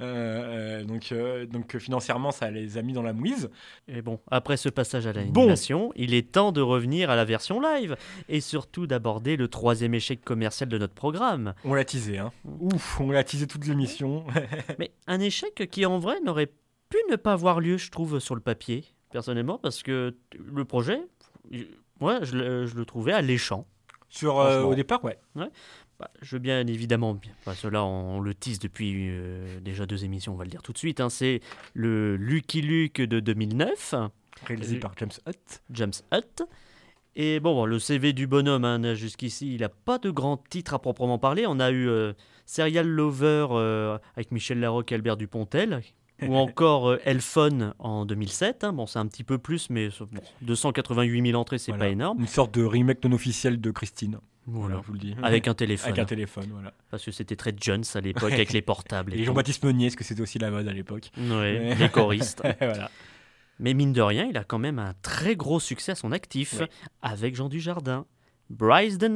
Donc financièrement ça les a mis dans la mouise. Et bon, après ce passage à l'animation, il est temps de revenir à la version live et surtout d'aborder le 3e échec commercial de notre programme. On l'a teasé, hein. On l'a teasé toute l'émission. Mais un échec qui en vrai n'aurait pu ne pas avoir lieu, je trouve, sur le papier, personnellement, parce que le projet, moi je le trouvais alléchant. Au départ, ouais. Je veux bien évidemment, parce que là on le tease depuis déjà 2 émissions, on va le dire tout de suite, hein, c'est le Lucky Luke de 2009, réalisé par James Hutt. Et bon, le CV du bonhomme, hein, jusqu'ici, il n'a pas de grand titre à proprement parler. On a eu Serial Lover avec Michel Larocque et Albert Dupontel, ou encore Elphone en 2007. Hein. Bon, c'est un petit peu plus, mais 288 000 entrées, c'est pas énorme. Une sorte de remake non officiel de Christine. Voilà, je vous le dis. Avec un téléphone. Voilà. Parce que c'était très Jones à l'époque, avec les portables. Et Jean-Baptiste Meunier, parce que c'était aussi la mode à l'époque. Oui, les choristes. Voilà. Mais mine de rien, il a quand même un très gros succès à son actif, avec Jean Dujardin. Bryce de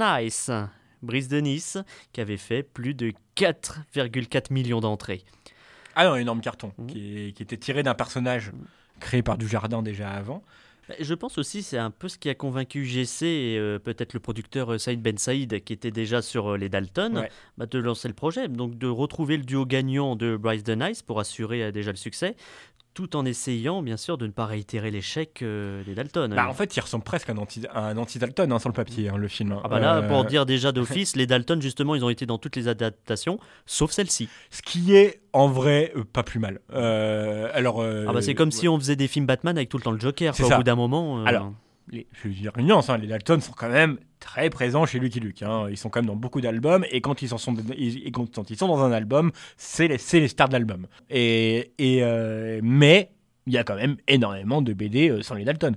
Nice, qui avait fait plus de 4,4 millions d'entrées. Ah non, un énorme carton, qui était tiré d'un personnage créé par Dujardin déjà avant. Je pense aussi c'est un peu ce qui a convaincu GC et peut-être le producteur Saïd Ben Saïd, qui était déjà sur les Dalton, de lancer le projet. Donc de retrouver le duo gagnant de Bryce de Nice pour assurer déjà le succès, tout en essayant bien sûr de ne pas réitérer l'échec des Dalton. En fait, il ressemble presque à un anti-Dalton, hein, sur le papier, hein, le film. Là, pour dire déjà d'office, les Dalton justement, ils ont été dans toutes les adaptations, sauf celle-ci. Ce qui est en vrai pas plus mal. C'est comme si on faisait des films Batman avec tout le temps le Joker, au bout d'un moment. Je veux dire une nuance, hein, les Dalton sont quand même très présents chez Lucky Luke, hein. Ils sont quand même dans beaucoup d'albums, et quand ils sont dans un album, c'est les stars de l'album. Mais il y a quand même énormément de BD sans les Dalton.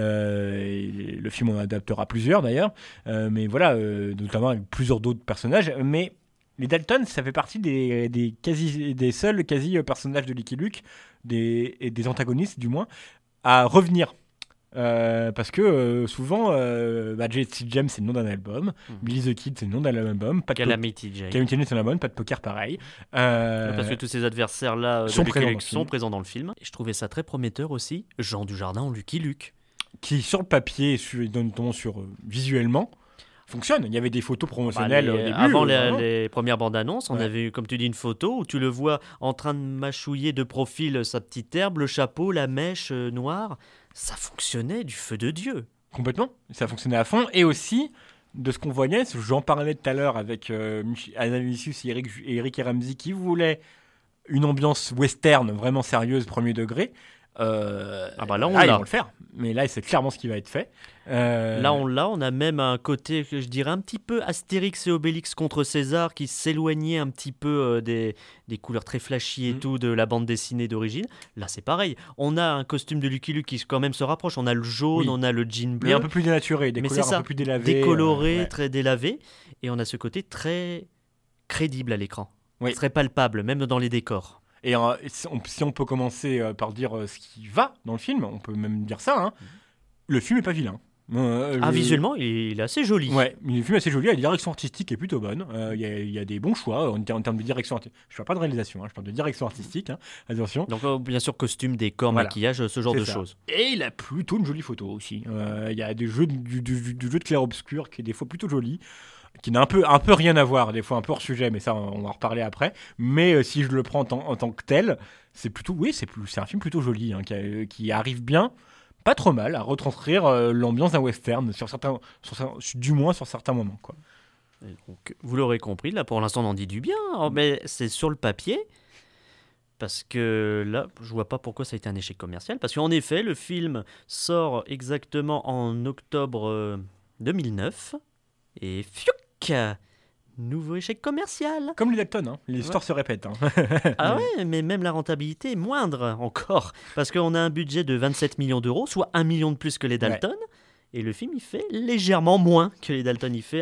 Le film en adaptera plusieurs d'ailleurs, mais voilà, notamment avec plusieurs d'autres personnages. Mais les Dalton, ça fait partie des seuls personnages de Lucky Luke, des antagonistes du moins, à revenir. Parce que souvent Jesse James c'est le nom d'un album, Billy the Kid c'est le nom d'un album, Calamity Jane c'est un album, Pas de Poker pareil, parce que tous ces adversaires là sont présents dans le film. Et je trouvais ça très prometteur aussi, Jean Dujardin en Lucky Luke, qui sur le papier, notamment visuellement, fonctionne. Il y avait des photos promotionnelles au début. Avant les premières bandes annonces, on avait eu, comme tu dis, une photo où tu le vois en train de mâchouiller de profil sa petite herbe, le chapeau, la mèche noire. Ça fonctionnait du feu de Dieu. Complètement, ça fonctionnait à fond. Et aussi, de ce qu'on voyait, j'en parlais tout à l'heure avec Anna-Lucius et Eric et Ramsey, qui voulaient une ambiance western vraiment sérieuse, premier degré. Là, ils vont le faire. Mais là, c'est clairement ce qui va être fait. Là, on a même un côté que je dirais un petit peu Astérix et Obélix contre César, qui s'éloignait un petit peu des couleurs très flashy et tout de la bande dessinée d'origine. Là, c'est pareil. On a un costume de Lucky Luke qui quand même se rapproche. On a le jaune, on a le jean bleu. Mais un peu plus dénaturé, des couleurs un peu plus délavées. Décoloré, très délavé. Et on a ce côté très crédible à l'écran. Très palpable, même dans les décors. Et si on peut commencer par dire ce qui va dans le film, on peut même dire ça, hein. Le film n'est pas vilain. Visuellement, il est assez joli. Ouais, le film est assez joli, la direction artistique est plutôt bonne. Il y a des bons choix en termes de direction artistique. Je parle pas de réalisation, je parle de direction artistique, attention. Donc bien sûr, costume, décor, maquillage, ce genre de choses. Et il a plutôt une jolie photo aussi. Il y a des jeux du jeu de clair-obscur qui est des fois plutôt joli, qui n'a un peu rien à voir, des fois un peu hors sujet, mais ça on va en reparler après. Mais si je le prends en tant que tel, c'est un film plutôt joli, qui arrive bien, pas trop mal, à retranscrire l'ambiance d'un western, du moins sur certains moments, quoi. Et donc, vous l'aurez compris, là pour l'instant on en dit du bien, mais c'est sur le papier, parce que là je vois pas pourquoi ça a été un échec commercial, parce qu'en effet le film sort exactement en octobre 2009, et fiouc, nouveau échec commercial. Comme les Dalton, l'histoire se répète. Ah ouais, mais même la rentabilité est moindre encore, parce qu'on a un budget de 27 millions d'euros, soit 1 million de plus que les Dalton, et le film il fait légèrement moins que les Dalton, il fait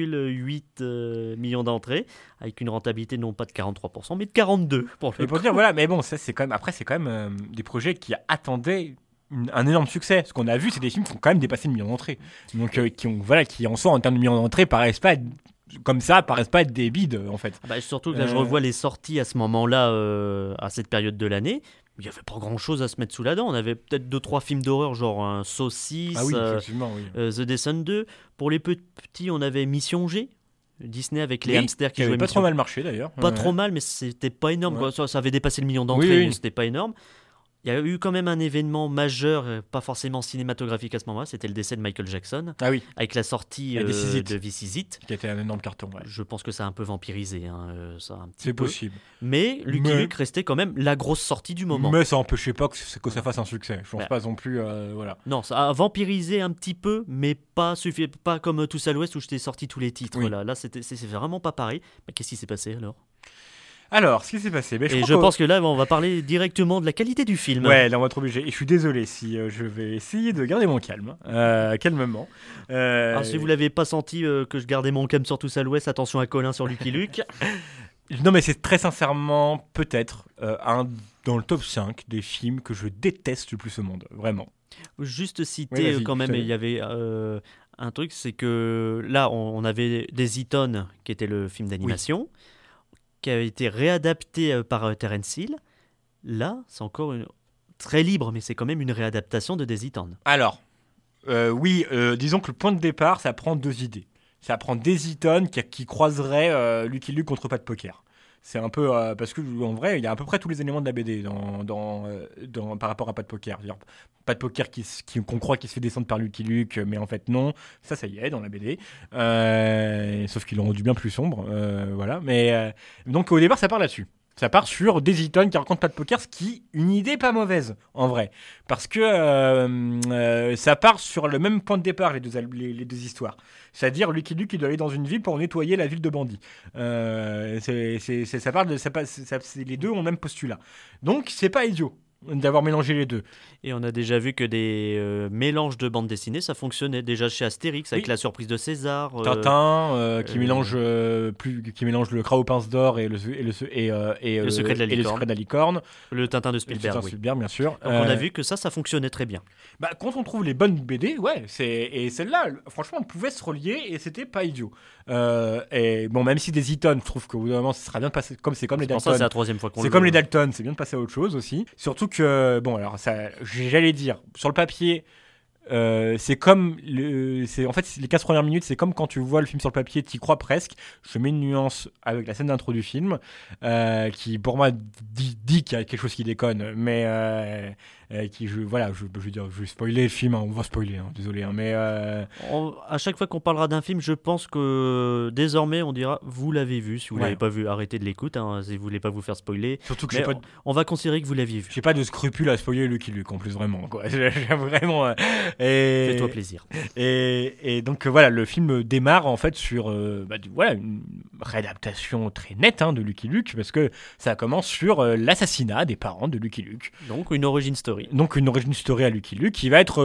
1,8 million d'entrées, avec une rentabilité non pas de 43%, mais de 42%. Et pour dire, voilà, mais bon, ça, c'est quand même des projets qui attendaient un énorme succès. Ce qu'on a vu, c'est des films qui ont quand même dépassé le million d'entrées. Donc, qui en soi, en termes de millions d'entrées, paraissent pas être des bides, en fait. Surtout que là, je revois les sorties à ce moment-là, à cette période de l'année. Il n'y avait pas grand-chose à se mettre sous la dent. On avait peut-être 2-3 films d'horreur, genre un Saw 6, The Descent 2. Pour les petits, on avait Mission G, Disney avec les hamsters qui jouaient. Pas trop mal marché, d'ailleurs. Pas trop mal, mais c'était pas énorme. Ouais. Ça avait dépassé le million d'entrées, mais c'était pas énorme. Il y a eu quand même un événement majeur, pas forcément cinématographique à ce moment-là, c'était le décès de Michael Jackson, avec la sortie de This Is It, qui était un énorme carton. Ouais. Je pense que ça a un peu vampirisé, ça un petit c'est peu. Possible. Mais Lucky Luke restait quand même la grosse sortie du moment. Mais ça n'empêchait pas que ça fasse un succès. Je pense pas non plus. Voilà. Non, ça a vampirisé un petit peu, mais pas comme Tous à l'Ouest où je t'ai sorti tous les titres. Voilà. Là, c'est vraiment pas pareil. Mais qu'est-ce qui s'est passé alors, ce qui s'est passé... je pense que là, on va parler directement de la qualité du film. Ouais, là, on va être obligé. Et je suis désolé si je vais essayer de garder mon calme. Calmement. Alors, si vous ne l'avez pas senti que je gardais mon calme sur Tous à l'Ouest, attention à Colin sur Lucky Luke. Non, mais c'est très sincèrement, peut-être, dans le top 5 des films que je déteste le plus au monde. Vraiment. Juste citer quand même, il y avait... un truc, c'est que là, on avait Des Eaton, qui était le film d'animation, qui a été réadapté par Terence Hill. Là, c'est encore très libre, mais c'est quand même une réadaptation de Des Eaton. Alors, disons que le point de départ, ça prend 2 idées. Ça prend Des Eaton qui croiserait Lucky Luke contre Pat Poker. C'est un peu parce que en vrai il y a à peu près tous les éléments de la BD par rapport à Pat Poker. Pat Poker qu'on croit qu'il se fait descendre par Lucky Luke, mais en fait non, ça y est dans la BD, sauf qu'ils l'ont rendu bien plus sombre, voilà. Mais donc au départ ça part là-dessus. Ça part sur Des Eaton qui rencontre Pat Poker, ce qui une idée pas mauvaise en vrai, parce que ça part sur le même point de départ les deux histoires, c'est-à-dire Lucky Luke qui doit aller dans une ville pour nettoyer la ville de bandits. Les deux ont le même postulat, donc c'est pas idiot d'avoir mélangé les deux. Et on a déjà vu que des mélanges de bandes dessinées, ça fonctionnait déjà chez Astérix avec la surprise de César. Tintin qui mélange le crabe aux pinces d'or et le secret de la licorne. Le Tintin de Spielberg. Bien sûr. Donc on a vu que ça fonctionnait très bien. Quand on trouve les bonnes BD, et celle-là, franchement, on pouvait se relier et c'était pas idiot. Et bon, même si Des Eaton, je trouve qu'au bout d'un moment, ça sera bien de passer comme les Dalton. Ça, c'est la 3e fois qu'on c'est comme les Dalton, c'est bien de passer à autre chose aussi. Surtout que, bon, alors ça, j'allais dire, sur le papier, c'est comme en fait les 15 premières minutes, c'est comme quand tu vois le film sur le papier, t'y crois presque. Je mets une nuance avec la scène d'intro du film qui pour moi dit qu'il y a quelque chose qui déconne, mais je vais spoiler le film, on va spoiler, désolé, mais à chaque fois qu'on parlera d'un film, je pense que désormais on dira vous l'avez vu. Si vous l'avez pas vu, arrêtez de l'écouter, si vous voulez pas vous faire spoiler. Surtout que on va considérer que vous l'aviez vu. J'ai pas de scrupule à spoiler Lucky Luke en plus, vraiment quoi. Vraiment fais-toi plaisir. Et donc voilà, le film démarre en fait sur une réadaptation très nette de Lucky Luke, parce que ça commence sur l'assassinat des parents de Lucky Luke. Donc une origin story. Donc une origin story à Lucky Luke qui va être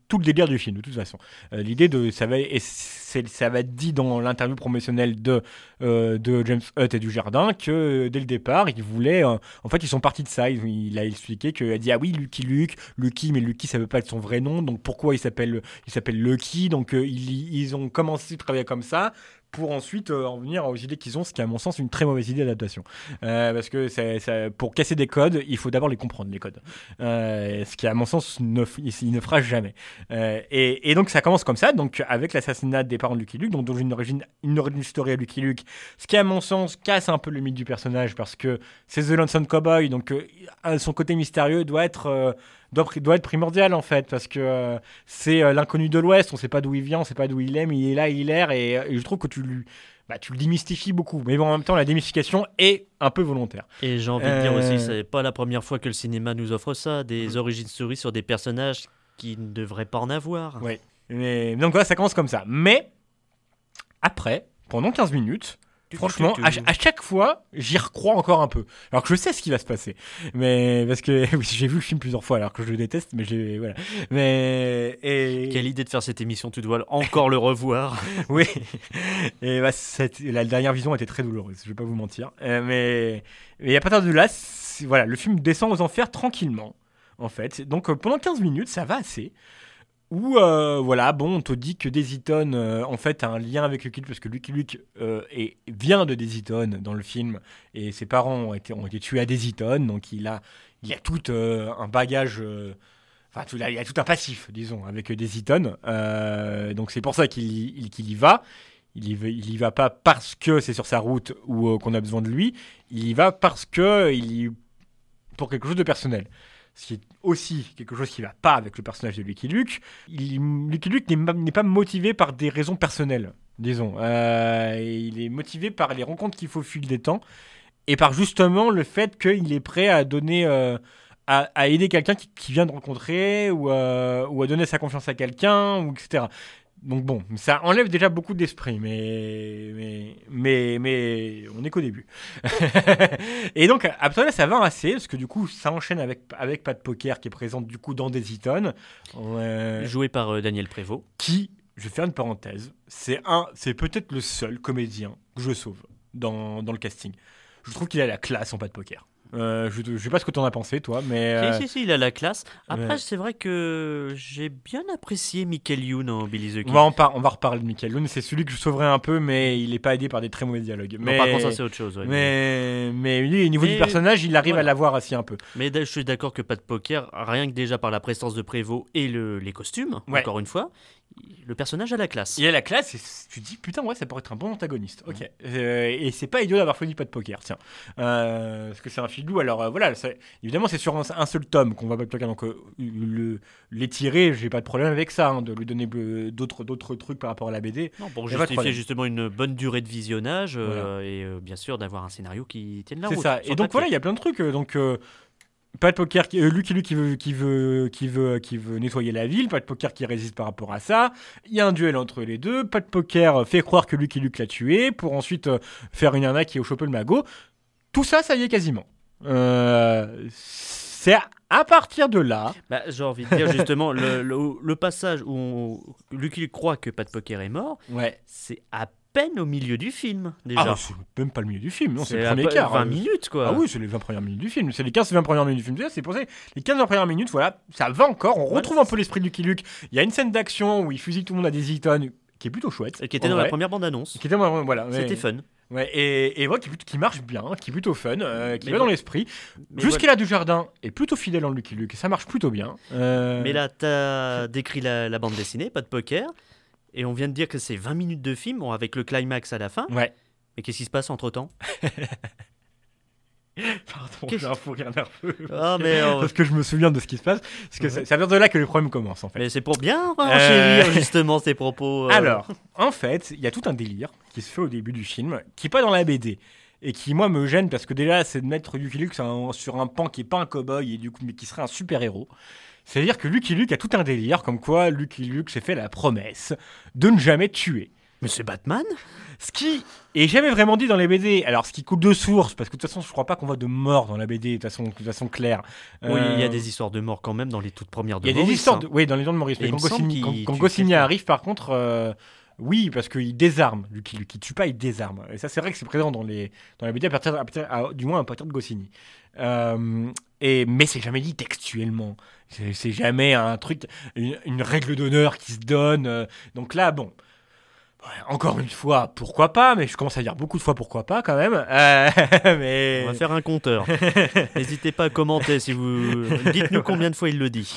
tout le délire du film, de toute façon. L'idée ça va être dit dans l'interview promotionnelle de James Hutt et du Jardin que dès le départ, ils voulaient... en fait, ils sont partis de ça. Il a expliqué qu'il a dit, ah oui, Lucky Luke, mais Lucky, ça veut pas être son vrai nom, donc pourquoi il s'appelle Lucky? Donc, ils ont commencé à travailler comme ça, pour ensuite en venir aux idées qu'ils ont, ce qui est à mon sens une très mauvaise idée d'adaptation. Parce que pour casser des codes, il faut d'abord les comprendre, les codes. Ce qui à mon sens il ne fera jamais. Et donc ça commence comme ça, donc avec l'assassinat des parents de Lucky Luke, donc dans une origin story à Lucky Luke, ce qui à mon sens casse un peu le mythe du personnage, parce que c'est The Lonesome Cowboy, donc son côté mystérieux doit être primordial en fait, parce que c'est l'inconnu de l'Ouest, on sait pas d'où il vient, on sait pas d'où il est, mais il est là, il erre, et je trouve que tu le démystifies beaucoup, mais bon, en même temps la démystification est un peu volontaire. Et j'ai envie de dire aussi, c'est pas la première fois que le cinéma nous offre ça, des origin stories sur des personnages qui ne devraient pas en avoir. Oui, donc voilà, ça commence comme ça, mais après, pendant 15 minutes, franchement, à chaque fois, j'y recrois encore un peu. Alors que je sais ce qui va se passer. Mais parce que oui, j'ai vu le film plusieurs fois, alors que je le déteste, mais voilà. Quelle idée de faire cette émission, tu dois encore le revoir. Oui. Et la dernière vision était très douloureuse, je vais pas vous mentir. Mais à partir de là, voilà, le film descend aux enfers tranquillement, en fait. Donc pendant 15 minutes, ça va assez. Où on te dit que Daisy Eaton en fait a un lien avec Lucky Luke, parce que Lucky Luke vient de Daisy Eaton dans le film, et ses parents ont été tués à Daisy Eaton, donc il a tout un bagage, il y a tout un passif, disons, avec Daisy Eaton, donc c'est pour ça qu'il y va. Il y va pas parce que c'est sur sa route ou qu'on a besoin de lui, il y va parce que pour quelque chose de personnel. Ce qui est aussi quelque chose qui ne va pas avec le personnage de Lucky Luke. Lucky Luke n'est pas motivé par des raisons personnelles, disons. Il est motivé par les rencontres qu'il faut au fil des temps, et par justement le fait qu'il est prêt à donner, à aider quelqu'un qui vient de rencontrer, ou à donner sa confiance à quelqu'un, ou etc. Donc bon, ça enlève déjà beaucoup d'esprit, mais on est qu'au début. Et donc après là, ça va assez, parce que du coup, ça enchaîne avec Pat Poker, qui est présente du coup dans Daisy Eaton, joué par Daniel Prévost, qui, je vais faire une parenthèse, c'est peut-être le seul comédien que je sauve dans le casting. Je trouve qu'il a la classe en Pat Poker. Je sais pas ce que t'en as pensé, toi, mais... Si, il a la classe. Après, c'est vrai que j'ai bien apprécié Michael Youn en Billy the Kid. On va reparler de Michael Youn, c'est celui que je sauverais un peu, mais il est pas aidé par des très mauvais dialogues. Non, par contre, ça c'est autre chose. Ouais, mais lui, au niveau du personnage, il arrive à l'avoir assis un peu. Mais je suis d'accord que Pat Poker, rien que déjà par la prestance de Prévost et les costumes, encore une fois, le personnage a la classe. Il a la classe, et tu te dis, putain, ouais, ça pourrait être un bon antagoniste. Ok. Et c'est pas idiot d'avoir choisi Pat Poker, tiens. Parce que c'est un filou, alors voilà, évidemment, c'est sur un seul tome qu'on voit Pat Poker, donc l'étirer, j'ai pas de problème avec ça, de lui donner d'autres trucs par rapport à la BD. Non, pour justifier justement une bonne durée de visionnage, et bien sûr d'avoir un scénario qui tienne la route. C'est ça, et donc voilà, il y a plein de trucs, Pat Poker, Lucky Luke qui veut nettoyer la ville, Pat Poker qui résiste par rapport à ça, il y a un duel entre les deux, Pat Poker fait croire que Lucky Luke l'a tué, pour ensuite faire une arnaque et choper le magot. Tout ça, ça y est quasiment. C'est à partir de là... j'ai envie de dire justement, le passage où Lucky Luke croit que Pat Poker est mort, c'est à peine au milieu du film, déjà. Ah, c'est même pas le milieu du film, non, c'est le premier quart. 20 minutes, quoi. Ah oui, c'est les 20 premières minutes du film. C'est les 15 et 20 premières minutes du film. C'est pour ça, les 15 premières minutes, voilà, ça va encore. On retrouve un peu l'esprit de Lucky Luke. Il y a une scène d'action où il fusille tout le monde à Daisy Eaton, qui est plutôt chouette. Et qui était dans la première bande-annonce. C'était fun. Ouais, et voilà, qui marche bien, qui est plutôt fun, qui va dans l'esprit. Jusqu'à là, du Jardin est plutôt fidèle en Lucky Luke, ça marche plutôt bien. Mais là, t'as décrit la bande dessinée, Pat Poker. Et on vient de dire que c'est 20 minutes de film, avec le climax à la fin. Ouais. Mais qu'est-ce qui se passe entre-temps? Pardon, j'ai un fou rire nerveux. Parce que je me souviens de ce qui se passe. Parce que ça vient de là que le problème commence, en fait. Mais c'est pour bien enchérir justement ces propos. Alors, en fait, il y a tout un délire qui se fait au début du film, qui n'est pas dans la BD. Et qui, moi, me gêne, parce que déjà, c'est de mettre Lucky Luke sur un pan qui n'est pas un cow-boy, et du coup, mais qui serait un super-héros. C'est-à-dire que Lucky Luke a tout un délire, comme quoi Lucky Luke s'est fait la promesse de ne jamais tuer. Mais c'est Batman. Ce qui est jamais vraiment dit dans les BD. Alors, ce qui coule de source, parce que de toute façon, je crois pas qu'on voit de mort dans la BD de façon claire. Oui, il y a des histoires de mort quand même dans les toutes premières de Maurice. Il y a des histoires, oui, dans les gens de Maurice. Mais quand Goscinny arrive, par contre, oui, parce qu'il désarme. Lucky Luke, il tue pas, il désarme. Et ça, c'est vrai que c'est présent dans la BD, du moins à partir de Goscinny. Mais c'est jamais dit textuellement. C'est jamais un truc, une règle d'honneur qui se donne. Donc là, bon. Ouais, encore une fois, pourquoi pas, mais je commence à dire beaucoup de fois pourquoi pas quand même. Mais... On va faire un compteur. N'hésitez pas à commenter si vous... Dites-nous combien de fois il le dit.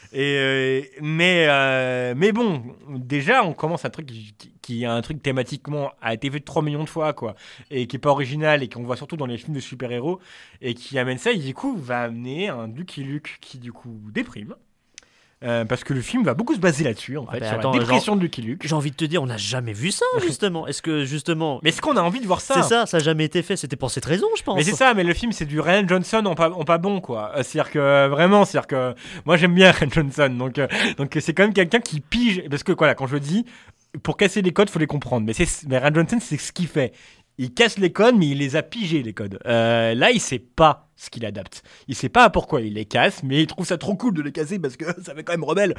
Mais bon, déjà on commence un truc qui a un truc thématiquement a été fait 3 millions de fois quoi, et qui est pas original et qu'on voit surtout dans les films de super-héros et qui amène ça et du coup va amener un Lucky Luke qui du coup déprime. Parce que le film va beaucoup se baser là-dessus, en fait, sur la dépression de Lucky Luke. J'ai envie de te dire, on n'a jamais vu ça, justement. Est-ce que, justement... Mais est-ce qu'on a envie de voir ça ? C'est ça, ça n'a jamais été fait. C'était pour cette raison, je pense. Mais c'est ça, mais le film, c'est du Rian Johnson en pas bon, quoi. C'est-à-dire que moi, j'aime bien Rian Johnson. Donc c'est quand même quelqu'un qui pige... Parce que, voilà, quand je dis, pour casser les codes, il faut les comprendre. Mais Rian Johnson, c'est ce qu'il fait. Il casse les codes, mais il les a pigés, les codes. Là, il sait pas ce qu'il adapte. Il sait pas pourquoi il les casse, mais il trouve ça trop cool de les casser parce que ça fait quand même rebelle.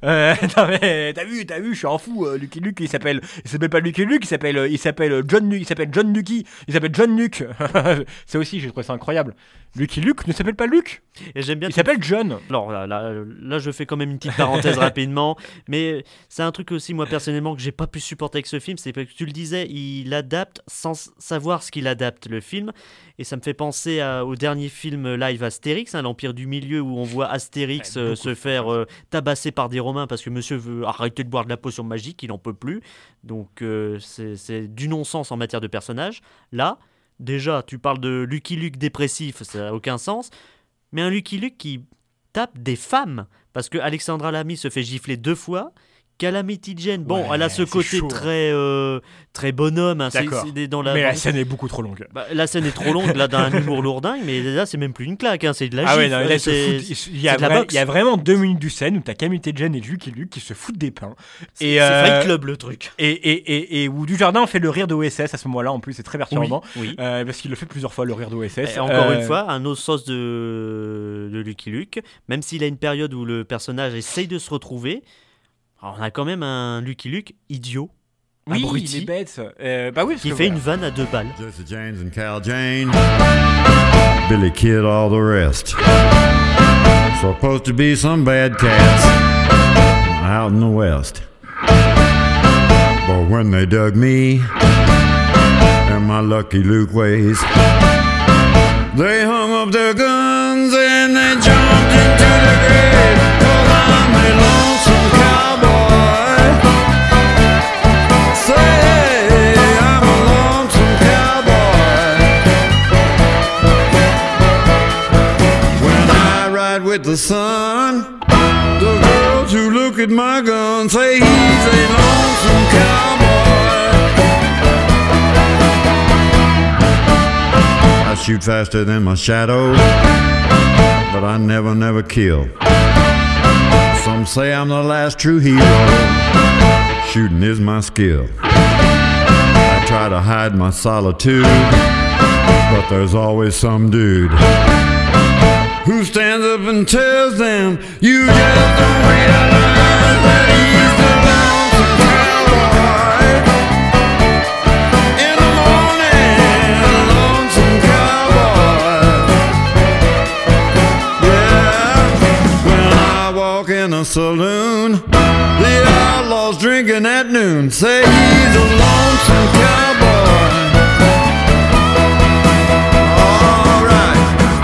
T'as vu, je suis un fou. Lucky Luke, il s'appelle pas Lucky Luke, il s'appelle John Lucky, il s'appelle John Luke. Ça aussi, j'ai trouvé ça incroyable. Lucky Luke ne s'appelle pas Luke. Et j'aime bien. Il s'appelle John. Alors là, je fais quand même une petite parenthèse rapidement, mais c'est un truc aussi moi personnellement que j'ai pas pu supporter avec ce film, c'est que tu le disais, il adapte sans savoir ce qu'il adapte le film, et ça me fait penser au dernier film live Astérix, l'Empire du Milieu, où on voit Astérix se faire tabasser par des Romains parce que monsieur veut arrêter de boire de la potion magique, il n'en peut plus. Donc c'est du non-sens en matière de personnages. Là, déjà, tu parles de Lucky Luke dépressif, ça n'a aucun sens, mais un Lucky Luke qui tape des femmes, parce que Alexandra Lamy se fait gifler 2 fois. Calamity Jane, bon, elle a ce côté chaud, très bonhomme. Hein, mais la scène est beaucoup trop longue. La scène est trop longue, là, d'un humour lourdingue, mais là, c'est même plus une claque, hein, c'est de la gifle. Ouais, non, là, il y a vraiment 2 minutes du scène où t'as Calamity Jane et Lucky Luke qui se foutent des pains. C'est Fight Club, le truc. Et où Dujardin fait le rire d'OSS à ce moment-là, en plus, c'est très perturbant. Oui. Parce qu'il le fait plusieurs fois, le rire d'OSS. Et encore une fois, un autre sauce de Lucky Luke, même s'il a une période où le personnage essaye de se retrouver. Alors, on a quand même un Lucky Luke idiot, abruti, il est bête. qui fait une vanne à 2 balles. Jesse James and Cal Jane, Billy Kid, all the rest. Supposed to be some bad cats out in the West. But when they dug me and my Lucky Luke ways, they hung up their guns and they jumped into the grave. 'Cause I'm a lonesome cowboy. Say I'm a lonesome cowboy. When I ride with the sun, the girls who look at my gun say he's a lonesome cowboy. I shoot faster than my shadow, but I never kill. Some say I'm the last true hero. Shooting is my skill. I try to hide my solitude, but there's always some dude who stands up and tells them, you just don't realize that he's the lonesome cowboy. In the morning, lonesome cowboy. Yeah, when I walk in a saloon, the outlaws drinking at noon say he's a lonesome cowboy. All right.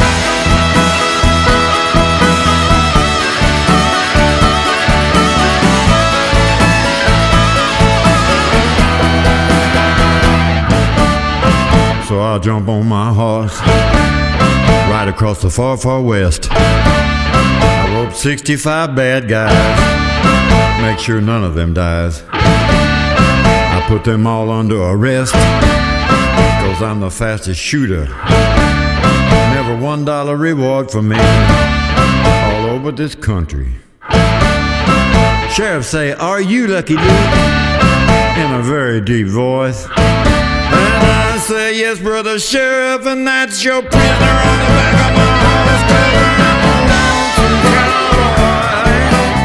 So I'll jump on my horse, ride across the far, far west. I rope 65 bad guys, make sure none of them dies. I put them all under arrest, 'cause I'm the fastest shooter. Never $1 reward for me, all over this country. Sheriff say, are you Lucky Luke? in a very deep voice. And I say, yes, brother sheriff, and that's your prisoner on the back of my horse, 'cause I'm a lonesome cowboy.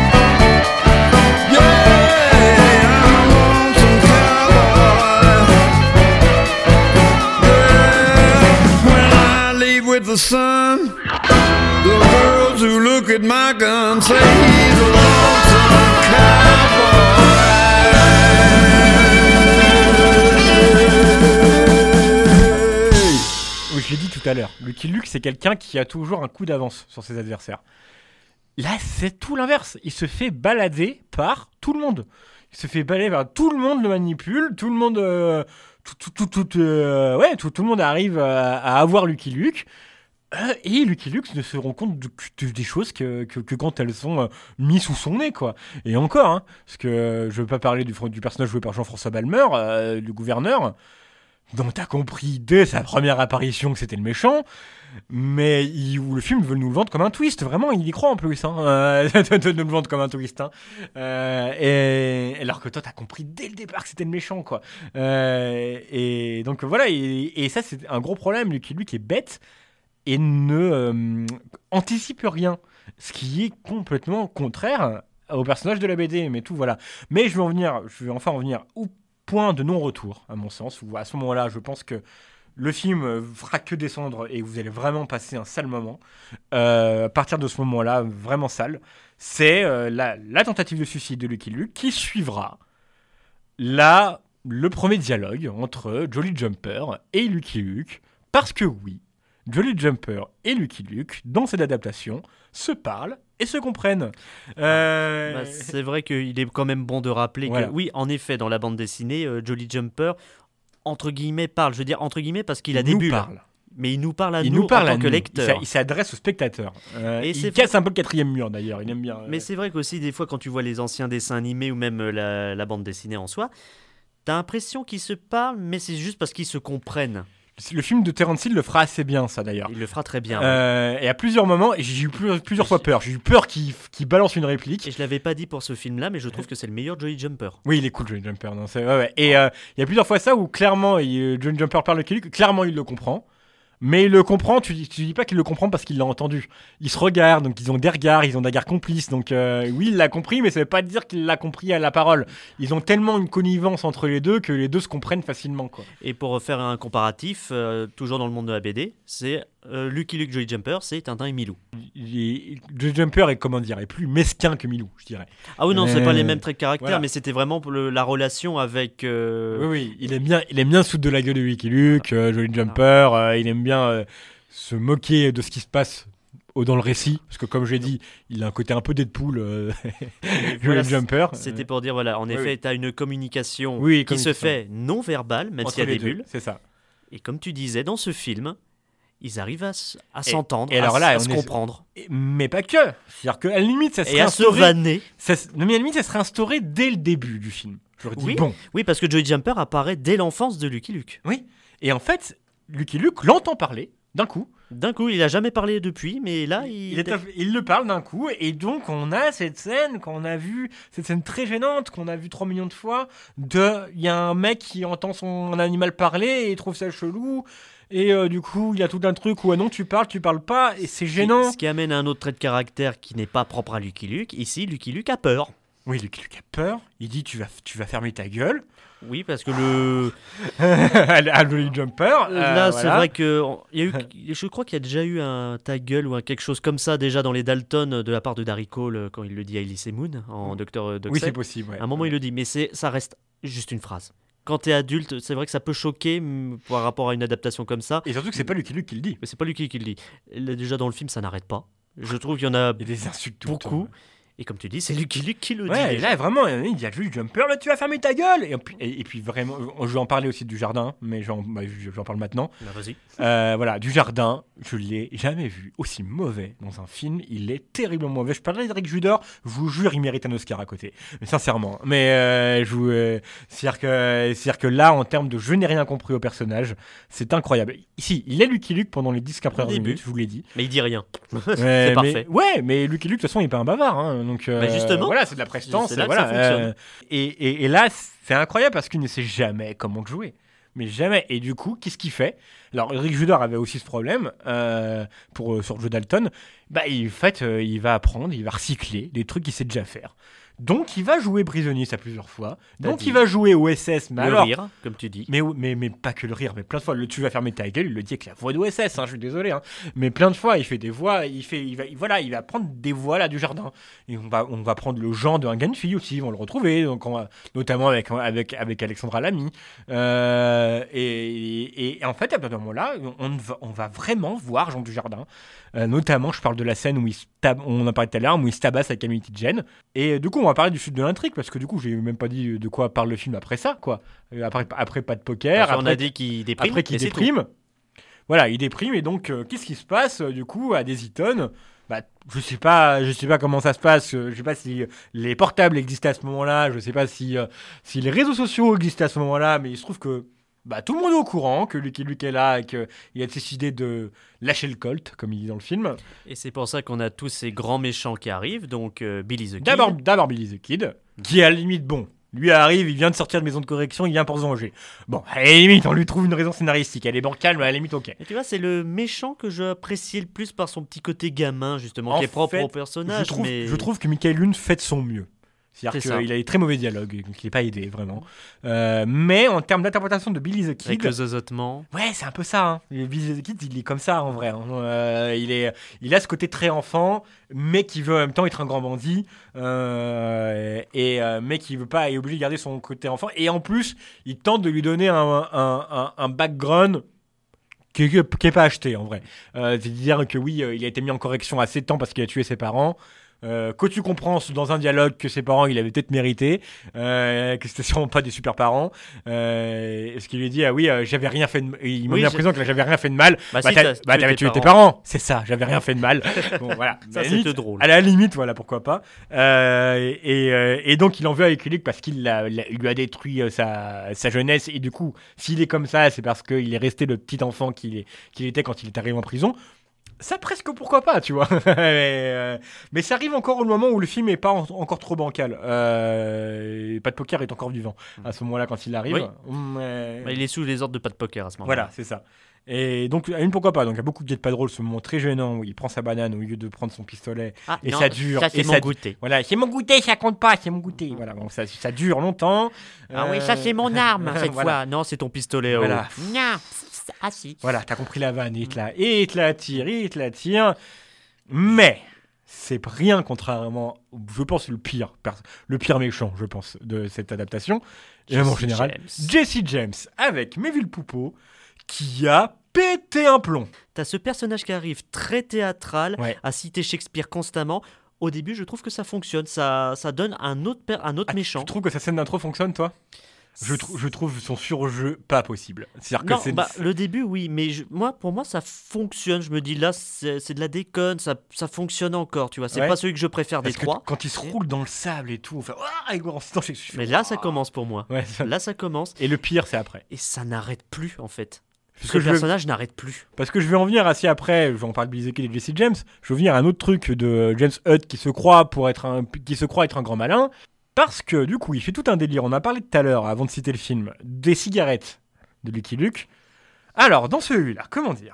Yeah, I'm a lonesome cowboy. Yeah, when I leave with the sun, the girls who look at my gun say he's a lonesome cowboy. Oui, je l'ai dit tout à l'heure, Lucky Luke, c'est quelqu'un qui a toujours un coup d'avance sur ses adversaires. Là, c'est tout l'inverse. Il se fait balader par tout le monde. Il se fait balader par tout le monde, le manipule, tout le monde, tout le monde arrive à avoir Lucky Luke. Et Lucky Luke ne se rend compte des choses que quand elles sont mises sous son nez, quoi. Et encore, hein, parce que je veux pas parler du personnage joué par Jean-François Balmer, du gouverneur, dont t'as compris dès sa première apparition que c'était le méchant, mais où le film veut nous le vendre comme un twist. Vraiment, il y croit en plus, hein, de nous le vendre comme un twist. Hein. Et alors que toi, t'as compris dès le départ que c'était le méchant, quoi. Et donc voilà, et ça, c'est un gros problème. Lucky Luke est bête et ne anticipe rien, ce qui est complètement contraire au personnage de la BD, mais tout voilà. Mais je vais enfin en venir au point de non-retour, à mon sens, où à ce moment-là, je pense que le film fera que descendre et vous allez vraiment passer un sale moment. À partir de ce moment-là, vraiment sale, c'est la tentative de suicide de Lucky Luke qui suivra le premier dialogue entre Jolly Jumper et Lucky Luke, parce que oui, Jolly Jumper et Lucky Luke, dans cette adaptation, se parlent et se comprennent. C'est vrai qu'il est quand même bon de rappeler que, oui, en effet, dans la bande dessinée, Jolly Jumper, entre guillemets, parle. Je veux dire entre guillemets parce qu'il a des bulles. Mais il nous parle à nous en tant que lecteurs. Il s'adresse aux spectateurs. Il casse un peu le quatrième mur, d'ailleurs. Il aime bien. Mais c'est vrai qu'aussi, des fois, quand tu vois les anciens dessins animés ou même la bande dessinée en soi, t'as l'impression qu'ils se parlent, mais c'est juste parce qu'ils se comprennent. Le film de Terence Hill le fera assez bien, ça d'ailleurs. Il le fera très bien. Et à plusieurs moments, j'ai eu plusieurs fois peur. J'ai eu peur qu'il balance une réplique. Et je l'avais pas dit pour ce film-là, mais je trouve que c'est le meilleur Jolly Jumper. Oui, il est cool, Jolly Jumper. Non, ouais. Et il y a plusieurs fois ça où clairement, Jolly Jumper parle Lucky Luke, clairement il le comprend. Mais il le comprend, tu dis pas qu'il le comprend parce qu'il l'a entendu. Ils se regardent, donc ils ont des regards complices. Donc oui, il l'a compris, mais ça veut pas dire qu'il l'a compris à la parole. Ils ont tellement une connivence entre les deux que les deux se comprennent facilement, quoi. Et pour faire un comparatif, toujours dans le monde de la BD, c'est Lucky Luke, Jolly Jumper, c'est Tintin et Milou. Jolly Jumper est plus mesquin que Milou, je dirais. Ah oui, non, c'est pas les mêmes traits de caractère, voilà. Mais c'était vraiment la relation avec... Oui, il aime bien se foutre de la gueule de Lucky Luke, Jolly Jumper, il aime bien se moquer de ce qui se passe dans le récit, parce que comme j'ai dit, il a un côté un peu Deadpool, Jolly Jumper. C'était pour dire, voilà, en effet, tu as une communication qui se fait non verbale, même s'il y a des bulles. C'est ça. Et comme tu disais, dans ce film, ils arrivent à s'entendre, à se comprendre. Mais pas que. C'est-à-dire qu'à la limite, ça serait instauré. À la limite, ça serait instauré dès le début du film. Oui, parce que Jolly Jumper apparaît dès l'enfance de Lucky Luke. Oui. Et en fait, Lucky Luke l'entend parler d'un coup. Il a jamais parlé depuis, mais là, il le parle d'un coup, et donc on a cette scène qu'on a vue, cette scène très gênante qu'on a vue 3 millions de fois. Il y a un mec qui entend son animal parler et il trouve ça chelou. Et du coup, il y a tout un truc où non, tu parles pas, et c'est gênant. Ce qui amène à un autre trait de caractère qui n'est pas propre à Lucky Luke. Ici, Lucky Luke a peur. Oui, Lucky Luke a peur. Il dit tu vas fermer ta gueule. Oui, parce que le Jolly Jumper. Là, c'est vrai que je crois qu'il y a déjà eu un ta gueule ou quelque chose comme ça déjà dans les Dalton de la part de Darry Cole quand il le dit à Elise Moon en Dr. Doxey. Oui, c'est possible. Ouais. À un moment, il le dit, mais ça reste juste une phrase. Quand t'es adulte, c'est vrai que ça peut choquer par rapport à une adaptation comme ça. Et surtout que c'est pas Lucky Luke qui le dit. Mais c'est pas Lucky qui le dit. Déjà dans le film, ça n'arrête pas. Je trouve qu'il y en a des insultes beaucoup. Et comme tu dis, c'est Lucky Luke qui le dit. Ouais, et là, vraiment, il dit à Jolly Jumper, là, tu vas fermer ta gueule. Et puis, vraiment, je vais en parler aussi du jardin, mais j'en parle maintenant. Bah, vas-y. Voilà, du jardin, je l'ai jamais vu aussi mauvais dans un film. Il est terriblement mauvais. Je parlais d'Eric Judor, je vous jure, il mérite un Oscar à côté. Mais sincèrement. Mais c'est-à-dire que là, en termes de je n'ai rien compris au personnage, c'est incroyable. Ici, il est Lucky Luke pendant les 10 premières minutes, je vous l'ai dit. Mais il dit rien. C'est parfait. Mais Lucky Luke, de toute façon, il n'est pas un bavard. Hein. Donc justement, voilà, c'est de la prestance. c'est là que voilà, ça fonctionne. Et là, c'est incroyable parce qu'il ne sait jamais comment jouer. Mais jamais. Et du coup, qu'est-ce qu'il fait ? Alors, Eric Judor avait aussi ce problème sur le jeu Dalton. Il va apprendre, il va recycler des trucs qu'il sait déjà faire. Donc, il va jouer Prisonnier ça plusieurs fois. Donc, il va jouer OSS. Mais le rire, comme tu dis. Mais pas que le rire, mais plein de fois. Tu vas fermer ta gueule, il le dit avec la voix d'OSS, je suis désolé. Mais plein de fois, il fait des voix, il va prendre des voix là du jardin. Et on va prendre le genre d'un Ganfi aussi, ils vont le retrouver, donc notamment avec Alexandra Lamy. Et en fait, à partir de ce moment-là, on va vraiment voir Jean Dujardin. Notamment, je parle de la scène où on en parlait tout à l'heure, où il se tabasse avec Camille Tidjen. Et du coup, on va parler du sud de l'intrigue, parce que du coup, j'ai même pas dit de quoi parle le film après ça, quoi. Après pas de poker. On a dit qu'il déprime. Après qu'il déprime. Voilà, il déprime, et donc, qu'est-ce qui se passe, du coup, à Desiton ? Je sais pas comment ça se passe. Je sais pas si les portables existaient à ce moment-là. Je sais pas si les réseaux sociaux existaient à ce moment-là, mais il se trouve que tout le monde est au courant que Lucky Luke est là et qu'il a décidé de lâcher le Colt, comme il dit dans le film. Et c'est pour ça qu'on a tous ces grands méchants qui arrivent, donc Billy the Kid. D'abord Billy the Kid, qui à la limite, lui arrive, il vient de sortir de maison de correction, il vient pour se venger. Bon, à la limite, on lui trouve une raison scénaristique, elle est bancale, mais à la limite, ok. Et tu vois, c'est le méchant que j'apprécie le plus par son petit côté gamin, justement, qui est propre au personnage. Je trouve que Michael Youn fait de son mieux. C'est-à-dire qu'il a des très mauvais dialogues, donc il n'est pas aidé, vraiment. Mais en termes d'interprétation de Billy the Kid... Avec le zozotement. Ouais, c'est un peu ça. Billy the Kid, il est comme ça, en vrai. Il a ce côté très enfant, mais qui veut en même temps être un grand bandit, mais qui veut pas, est obligé de garder son côté enfant. Et en plus, il tente de lui donner un background qui est pas acheté, en vrai. C'est-à-dire que oui, il a été mis en correction à 7 ans parce qu'il a tué ses parents. Que tu comprends dans un dialogue que ses parents il avait peut-être mérité, que c'était sûrement pas des super parents, ce qu'il lui dit j'avais rien fait de il m'a mis en prison que j'avais rien fait de mal. T'avais tué tes parents, c'est ça, j'avais rien fait de mal. Bon voilà, ça c'était drôle. À la limite voilà, pourquoi pas. Et donc il en veut à Lucky Luke parce qu'il lui a détruit sa jeunesse, et du coup s'il est comme ça, c'est parce qu'il est resté le petit enfant qu'il était quand il est arrivé en prison. Ça presque pourquoi pas, tu vois. Mais ça arrive encore au moment où le film est pas encore trop bancal. Pas de poker est encore vivant à ce moment-là quand il arrive. Oui. Il est sous les ordres de pas de poker à ce moment-là. Voilà, c'est ça. Et donc, pourquoi pas. Donc, il y a beaucoup de Get Pas Drôle, ce moment très gênant où il prend sa banane au lieu de prendre son pistolet. Et non, ça dure. Ça, c'est mon goûter. Voilà, c'est mon goûter, ça compte pas, c'est mon goûter. Voilà, bon, ça dure longtemps. Ah oui, ça, c'est mon arme cette fois. Non, c'est ton pistolet. Voilà. Ah si. Voilà, t'as compris la vanne. Il te la tire. Mais c'est rien, contrairement, je pense, le pire méchant, je pense, de cette adaptation. Et même en général, Jesse James avec Méville Poupeau, qui a pété un plomb. T'as ce personnage qui arrive très théâtral, à citer Shakespeare constamment. Au début, je trouve que ça fonctionne. Ça donne un autre méchant. Tu trouves que sa scène d'intro fonctionne, toi ? Je trouve son surjeu pas possible. C'est-à-dire que le début, oui, mais pour moi, ça fonctionne. Je me dis, là, c'est de la déconne, ça fonctionne encore, tu vois. C'est pas celui que je préfère des trois. Quand il se roule dans le sable et tout, on fait... Mais là, ça commence pour moi. Ouais, là, ça commence. Et le pire, c'est après. Et ça n'arrête plus, en fait. Le personnage n'arrête plus. Parce que je vais en venir assez après, on parle de Billy the Kid et Jesse James, je vais venir à un autre truc de James Hutt qui se croit être un grand malin. Parce que du coup, il fait tout un délire. On a parlé tout à l'heure, avant de citer le film, des cigarettes de Lucky Luke. Alors, dans celui-là, comment dire ?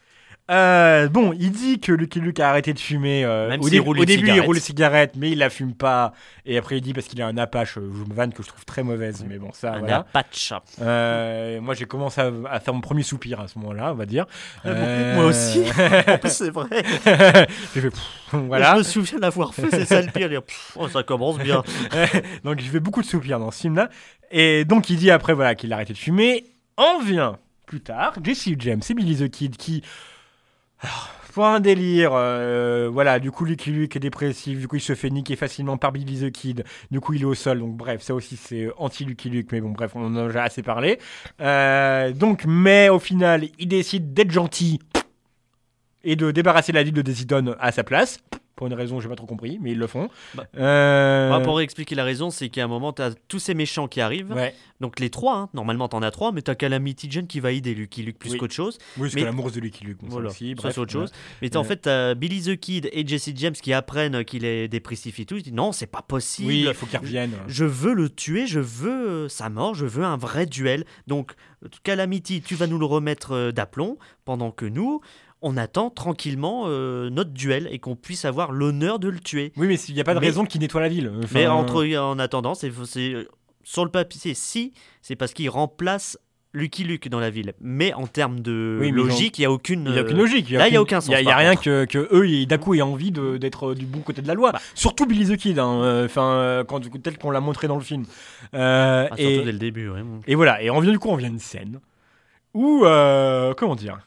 Il dit que Lucky Luke a arrêté de fumer. Au début, il roule les cigarettes, mais il la fume pas. Et après, il dit parce qu'il a un Apache, une vanne que je trouve très mauvaise, mais bon, ça, voilà. Apache. Moi, j'ai commencé à faire mon premier soupir à ce moment-là, on va dire. Moi aussi. En plus, c'est vrai. J'ai fait voilà. Je me souviens l'avoir fait, c'est ça le pire. Ça commence bien. Donc, j'ai fait beaucoup de soupirs dans ce film-là. Et donc, il dit après, voilà, qu'il a arrêté de fumer. En vient plus tard Jesse James et Billy the Kid qui... Alors, pour un délire, du coup Lucky Luke est dépressif, du coup il se fait niquer facilement par Billy the Kid, du coup il est au sol, donc bref, ça aussi c'est anti-Lucky Luke, mais bon bref, on en a déjà assez parlé. Mais au final, il décide d'être gentil et de débarrasser la ville de Desiton à sa place. pour une raison, j'ai pas trop compris, mais ils le font. Pour expliquer la raison, c'est qu'à un moment, t'as tous ces méchants qui arrivent. Ouais. Donc les 3, hein. Normalement t'en as 3, mais t'as Calamity Jane qui va aider Lucky Luke plus qu'autre chose. Oui, c'est l'amoureuse de Lucky Luke. Voilà, aussi, ça c'est autre chose. Mais en fait, t'as Billy the Kid et Jesse James qui apprennent qu'il est dépressif et tout. Ils disent non, c'est pas possible. Oui, il faut qu'il revienne. Je veux le tuer, je veux sa mort, je veux un vrai duel. Donc Calamity, tu vas nous le remettre d'aplomb pendant que nous... on attend tranquillement notre duel et qu'on puisse avoir l'honneur de le tuer. Oui, mais il n'y a pas de raison qu'il nettoie la ville. Mais en attendant, c'est sur le papier, c'est parce qu'il remplace Lucky Luke dans la ville. Mais en termes de logique, il n'y a aucune logique. Là, il n'y a aucun sens. Il n'y a rien que eux, d'un coup, aient envie d'être du bon côté de la loi. Surtout Billy the Kid, tel qu'on l'a montré dans le film. Surtout dès le début, vraiment. Et voilà, et on vient à une scène où, comment dire,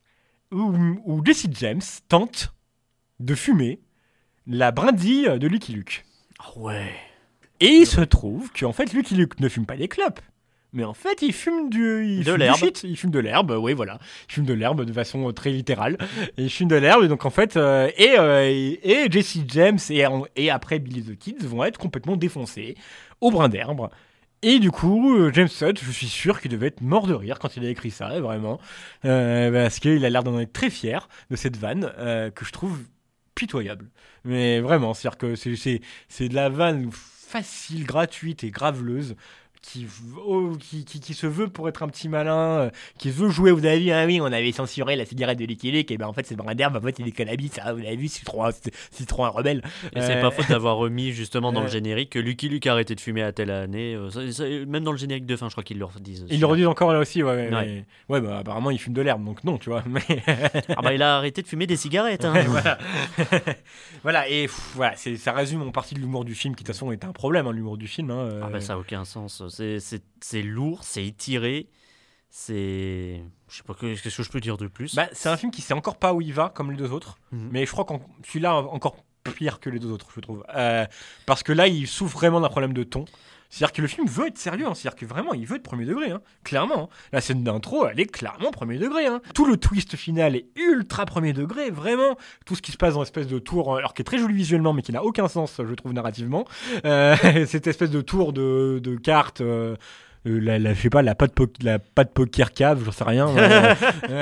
où Jesse James tente de fumer la brindille de Lucky Luke. Ouais. Et il se trouve qu'en fait, Lucky Luke ne fume pas des clopes, mais en fait, il fume de l'herbe. Il fume de l'herbe, oui, voilà. Il fume de l'herbe de façon très littérale. Et il fume de l'herbe, et donc en fait, et Jesse James et après Billy the Kid vont être complètement défoncés au brin d'herbe. Et du coup, James Hutt, je suis sûr qu'il devait être mort de rire quand il a écrit ça, vraiment. Parce qu'il a l'air d'en être très fier de cette vanne que je trouve pitoyable. Mais vraiment, c'est-à-dire que c'est de la vanne facile, gratuite et graveleuse. Qui se veut pour être un petit malin, qui veut jouer. Vous avez vu, oui, on avait censuré la cigarette de Lucky Luke, et ben en fait c'est brin d'herbe, en fait c'est des cannabis, ça, vous avez vu, c'est trop un rebelle. Et c'est pas faute d'avoir remis justement dans le générique que Lucky Luke a arrêté de fumer à telle année, même dans le générique de fin je crois qu'ils le redisent aussi. Ils le redisent encore là aussi, apparemment il fume de l'herbe, donc non, tu vois. Mais... il a arrêté de fumer des cigarettes, hein. Voilà, et voilà, ça résume en partie de l'humour du film, qui de toute façon est un problème, hein, l'humour du film. Ça n'a aucun sens. C'est lourd, c'est étiré, c'est... Je sais pas qu'est-ce que je peux dire de plus. C'est un film qui sait encore pas où il va, comme les deux autres, mais je crois que celui-là encore pire que les deux autres, je trouve. Parce que là, il souffre vraiment d'un problème de ton. C'est-à-dire que le film veut être sérieux, hein. C'est-à-dire que vraiment, il veut être premier degré, hein. Clairement. Hein. La scène d'intro, elle est clairement premier degré. Hein. Tout le twist final est ultra premier degré, vraiment. Tout ce qui se passe dans l'espèce de tour, alors qui est très joli visuellement, mais qui n'a aucun sens, je trouve, narrativement. Cette espèce de tour de cartes... je sais pas, la pas de poker cave, j'en sais rien. Là,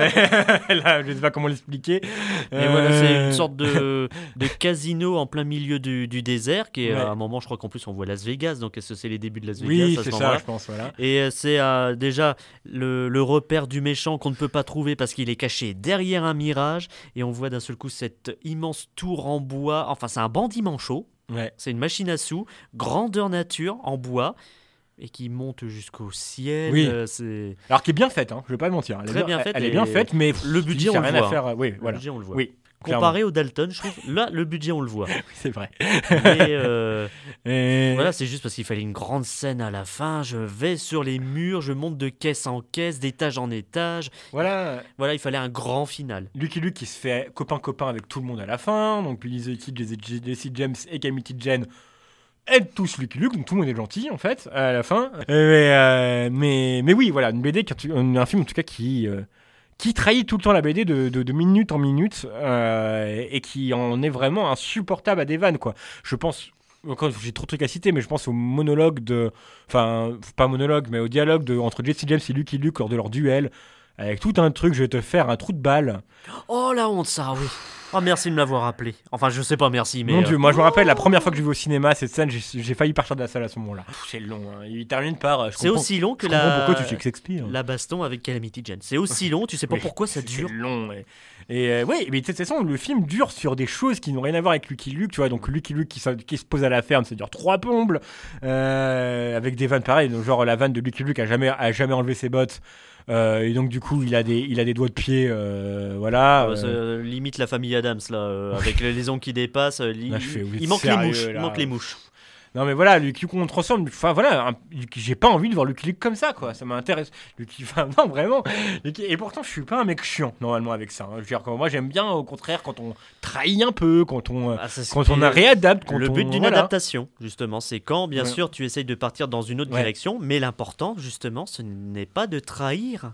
je sais pas comment l'expliquer. Et voilà, c'est une sorte de casino en plein milieu du désert, qui est à un moment, je crois qu'en plus on voit Las Vegas, donc est-ce que c'est les débuts de Las Vegas? Oui, c'est ça, je pense, voilà. Et c'est déjà le repère du méchant qu'on ne peut pas trouver parce qu'il est caché derrière un mirage, et on voit d'un seul coup cette immense tour en bois, enfin c'est un bandit manchot, c'est une machine à sous, grandeur nature, en bois, et qui monte jusqu'au ciel. Oui. Alors qui est bien faite, hein, je vais pas mentir. Elle est bien faite, mais le budget on le voit. À faire, oui, le voilà. budget on le voit. Oui, comparé au Dalton, je trouve, là le budget on le voit. Oui, c'est vrai. Mais voilà, c'est juste parce qu'il fallait une grande scène à la fin. Je vais sur les murs, je monte de caisse en caisse, d'étage en étage. Voilà, il fallait un grand final. Lucky Luke qui se fait copain avec tout le monde à la fin. Donc Billy the Kid, Jesse James et Calamity Jane aident tous Lucky Luke, donc tout le monde est gentil en fait à la fin. Mais oui, voilà, une BD, un film en tout cas qui trahit tout le temps la BD de minute en minute et qui en est vraiment insupportable à des vannes, quoi. Je pense, encore j'ai trop de trucs à citer, mais je pense au monologue pas monologue, mais au dialogue entre Jesse James et Lucky Luke lors de leur duel, avec tout un truc, je vais te faire un trou de balle. Oh la honte, ça, oui. Oh, merci de me l'avoir rappelé. Enfin, je sais pas, merci, mais... Mon Dieu, moi je me rappelle la première fois que j'ai vu au cinéma cette scène, j'ai failli partir de la salle à ce moment-là. C'est long, hein. Il termine par... C'est aussi long que pourquoi tu sais que Shakespeare. La baston avec Calamity Jane. C'est aussi long, tu sais pas pourquoi ça dure. C'est long, et oui, mais de toute façon, le film dure sur des choses qui n'ont rien à voir avec Lucky Luke, tu vois. Donc Lucky Luke qui se pose à la ferme, ça dure 3 plombes, avec des vannes pareilles, donc, genre la vanne de Lucky Luke a jamais enlevé ses bottes. Et donc du coup il a des doigts de pied, voilà. Limite la famille Adams là, avec les ongles qui dépassent. Il manque les mouches. Il manque les mouches. Non mais voilà, Lucky Luke on transforme. Enfin voilà, j'ai pas envie de voir Lucky Luke comme ça, quoi. Ça m'intéresse. Non vraiment. Et pourtant je suis pas un mec chiant normalement avec ça. Hein. Je veux dire, moi j'aime bien au contraire quand on trahit un peu, quand on réadapte. Le but d'une adaptation justement, c'est quand bien sûr tu essayes de partir dans une autre direction, mais l'important justement ce n'est pas de trahir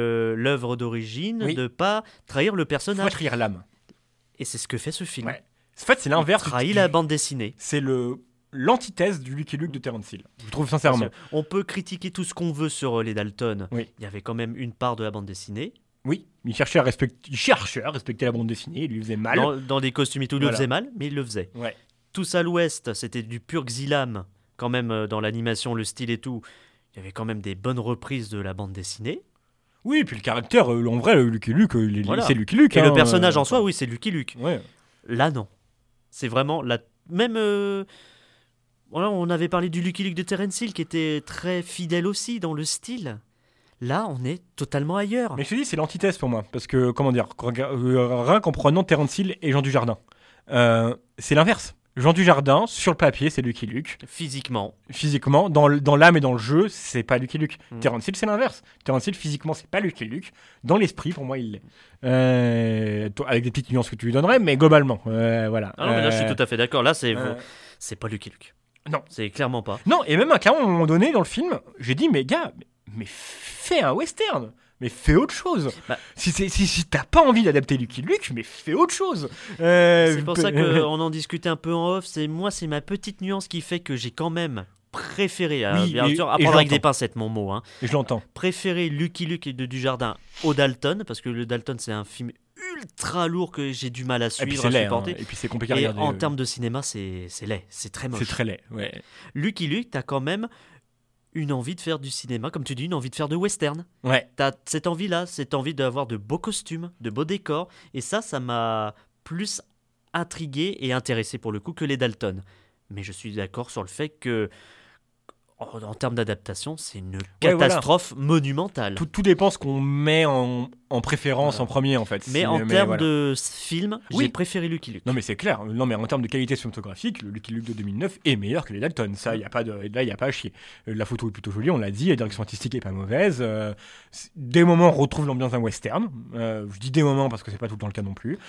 l'œuvre d'origine, de pas trahir le personnage. Faut trahir l'âme. Et c'est ce que fait ce film. Ouais. En fait, c'est l'inverse. Il trahit la bande dessinée. C'est l'antithèse du Lucky Luke de Terence Hill. Je trouve sincèrement. On peut critiquer tout ce qu'on veut sur les Dalton. Oui. Il y avait quand même une part de la bande dessinée. Oui, il cherchait à respecter la bande dessinée, il lui faisait mal. Dans des costumes et tout, il le faisait mal, mais il le faisait. Ouais. Tous à l'ouest, c'était du pur Xylam, quand même, dans l'animation, le style et tout. Il y avait quand même des bonnes reprises de la bande dessinée. Oui, et puis le caractère, en vrai, Lucky Luke, c'est Lucky Luke. Et le personnage en soi, oui, c'est Lucky Luke. Ouais. Là, non. C'est vraiment... Même... Voilà, on avait parlé du Lucky Luke de Terence Hill, qui était très fidèle aussi dans le style. Là, on est totalement ailleurs. Mais je te dis, c'est l'antithèse pour moi. Parce que, comment dire, rien qu'en prenant Terence Hill et Jean Dujardin, c'est l'inverse. Jean Dujardin, sur le papier, c'est Lucky Luke. Physiquement, dans l'âme et dans le jeu, c'est pas Lucky Luke. Terence Hill, c'est l'inverse. Terence Hill, physiquement, c'est pas Lucky Luke. Dans l'esprit, pour moi, il l'est. Avec des petites nuances que tu lui donnerais, mais globalement, voilà. Ah non, mais là, je suis tout à fait d'accord. Là, c'est pas Lucky Luke. Non. C'est clairement pas. Non, et même à un moment donné, dans le film, j'ai dit, mais gars, mais fais un western. Mais fais autre chose. Si t'as pas envie d'adapter Lucky Luke, mais fais autre chose. C'est pour ça qu'on en discutait un peu en off. C'est ma petite nuance qui fait que j'ai quand même préféré, bien sûr, à prendre avec des pincettes mon mot. Hein, et je l'entends. Préféré Lucky Luke de Dujardin au Dalton, parce que le Dalton c'est un film ultra lourd que j'ai du mal à suivre, à supporter. Et puis c'est compliqué à regarder. Et en termes de cinéma, c'est laid, c'est très moche. C'est très laid, ouais. Lucky Luke, t'as quand même une envie de faire du cinéma, comme tu dis, une envie de faire de western. Ouais. T'as cette envie-là, cette envie d'avoir de beaux costumes, de beaux décors, et ça m'a plus intrigué et intéressé pour le coup que les Dalton. Mais je suis d'accord sur le fait que, en termes d'adaptation, c'est une catastrophe monumentale. Tout dépend ce qu'on met en préférence en premier, en fait. Mais en termes de film, j'ai préféré Lucky Luke. Non, mais c'est clair. Non, mais en termes de qualité cinématographique, le Lucky Luke de 2009 est meilleur que les Dalton. Ça, il n'y a pas à chier. La photo est plutôt jolie, on l'a dit. La direction artistique est pas mauvaise. Des moments, on retrouve l'ambiance d'un western. Je dis des moments parce que c'est pas tout le temps le cas non plus.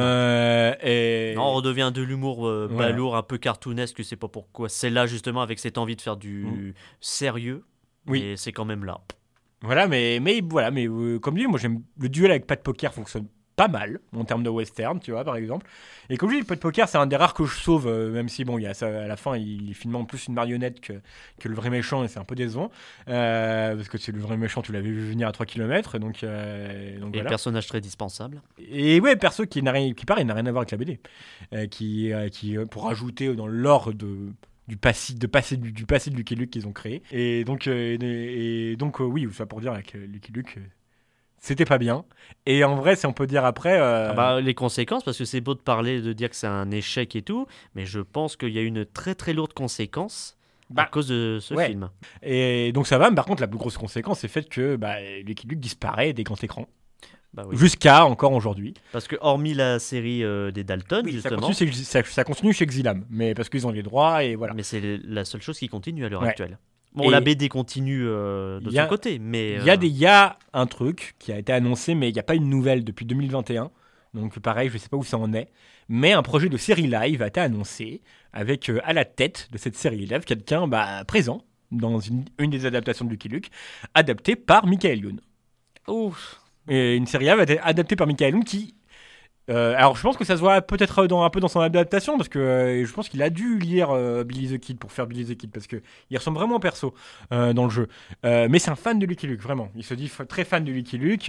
Non, on redevient de l'humour balourd, un peu cartoonesque. C'est pas pourquoi. C'est là, justement, avec cette envie de faire du sérieux. Oui. Et c'est quand même là. Voilà, mais comme dit, moi j'aime le duel avec Pat Poker fonctionne pas mal en termes de western, tu vois, par exemple. Et comme je dis, Pat Poker, c'est un des rares que je sauve, même si bon, il y a ça, à la fin, il filme en plus une marionnette que le vrai méchant, et c'est un peu décevant, parce que c'est le vrai méchant, tu l'avais vu venir à 3 km, donc et voilà. Personnage très dispensable. Et ouais, perso qui n'a rien à voir avec la BD, qui pour rajouter dans l'or du passé de Lucky Luke qu'ils ont créé. Et donc oui, ça pour dire avec Lucky Luke, c'était pas bien. Et en vrai, si on peut dire après... les conséquences, parce que c'est beau de dire que c'est un échec et tout, mais je pense qu'il y a une très très lourde conséquence à cause de ce film. Et donc ça va, mais par contre, la plus grosse conséquence, c'est le fait que Lucky Luke disparaît des grands écrans. Oui. Jusqu'à encore aujourd'hui. Parce que hormis la série des Dalton, justement... Ça continue chez Xylam, mais parce qu'ils ont les droits et voilà. Mais c'est la seule chose qui continue à l'heure actuelle. Bon, la BD continue de son côté, mais... Il y a un truc qui a été annoncé, mais il n'y a pas une nouvelle depuis 2021. Donc pareil, je ne sais pas où ça en est. Mais un projet de série live a été annoncé avec à la tête de cette série live quelqu'un présent dans une des adaptations de Lucky Luke, adaptée par Michael Youn. Ouf. Et une série A va être adaptée par Michael Youn qui... alors je pense que ça se voit peut-être un peu dans son adaptation, parce que je pense qu'il a dû lire Billy the Kid pour faire Billy the Kid, parce qu'il ressemble vraiment au perso dans le jeu. Mais c'est un fan de Lucky Luke, vraiment. Il se dit très fan de Lucky Luke,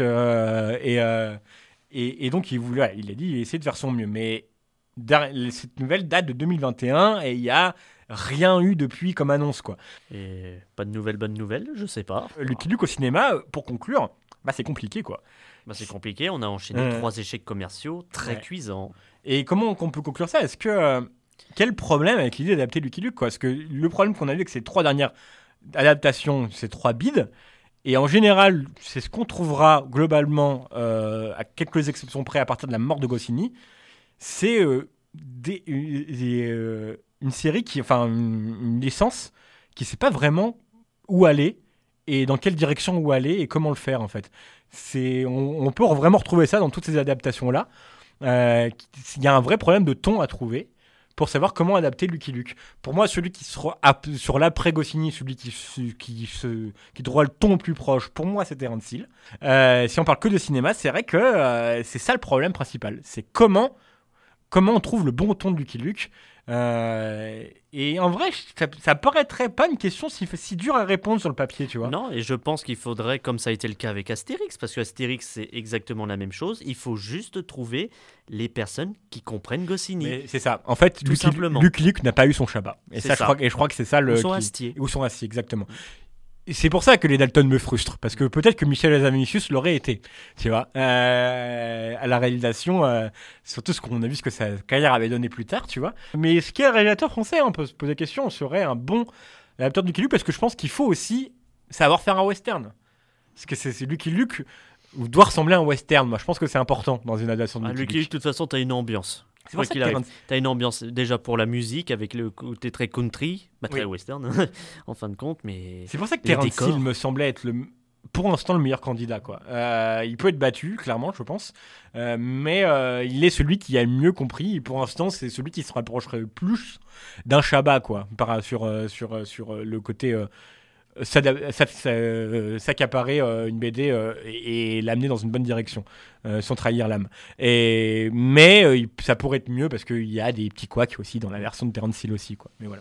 et donc il a dit il essaie de faire son mieux. Mais cette nouvelle date de 2021 et il n'y a rien eu depuis comme annonce, quoi. Et pas de nouvelles bonnes nouvelles, je sais pas. Lucky Luke au cinéma, pour conclure, c'est compliqué, quoi. C'est compliqué, on a enchaîné 3 échecs commerciaux très cuisants. Et comment on peut conclure ça ? Est-ce que quel problème avec l'idée d'adapter Lucky Luke, quoi ? Parce que le problème qu'on a vu avec ces 3 dernières adaptations, ces 3 bides, et en général, c'est ce qu'on trouvera globalement, à quelques exceptions près, à partir de la mort de Goscinny, c'est une série une licence qui ne sait pas vraiment où aller et dans quelle direction où aller et comment le faire, en fait. On peut vraiment retrouver ça dans toutes ces adaptations-là. Il y a un vrai problème de ton à trouver pour savoir comment adapter Lucky Luke. Pour moi, celui qui sera sur l'après-Goscinny, celui qui droit le ton le plus proche, pour moi, c'est Terence Hill. Si on parle que de cinéma, c'est vrai que c'est ça le problème principal. C'est comment comment on trouve le bon ton de Lucky Luke. Et en vrai, ça paraîtrait pas une question si dure à répondre sur le papier, tu vois. Non, et je pense qu'il faudrait, comme ça a été le cas avec Astérix, parce que Astérix c'est exactement la même chose, il faut juste trouver les personnes qui comprennent Goscinny. Mais c'est ça. En fait, Lucky Luke n'a pas eu son Shabbat. Et ça, je crois que c'est ça le. Ou son Astier. Ou son Astier, exactement. Et c'est pour ça que les Dalton me frustrent, parce que peut-être que Michel Hazanavicius l'aurait été, tu vois, à la réalisation, surtout ce qu'on a vu ce que sa carrière avait donné plus tard, tu vois. Mais ce qu'est un réalisateur français, on peut se poser la question, serait un bon adaptateur de Lucky Luke, parce que je pense qu'il faut aussi savoir faire un western. Parce que c'est Lucky Luke doit ressembler à un western, moi je pense que c'est important dans une adaptation de Lucky Luke. Lucky Luke, de toute façon, t'as une ambiance. C'est pour ça que t'as une ambiance déjà pour la musique avec le côté très country, très western en fin de compte, mais c'est pour ça que Terence Hill me semblait être pour l'instant le meilleur candidat, quoi. Il peut être battu, clairement, je pense, mais il est celui qui a le mieux compris. Et pour l'instant, c'est celui qui se rapprocherait le plus d'un Shabbat, quoi, sur le côté. S'accaparer une BD et l'amener dans une bonne direction sans trahir l'âme. Mais ça pourrait être mieux parce qu'il y a des petits couacs aussi dans la version de Terence Hill aussi, quoi. Mais voilà.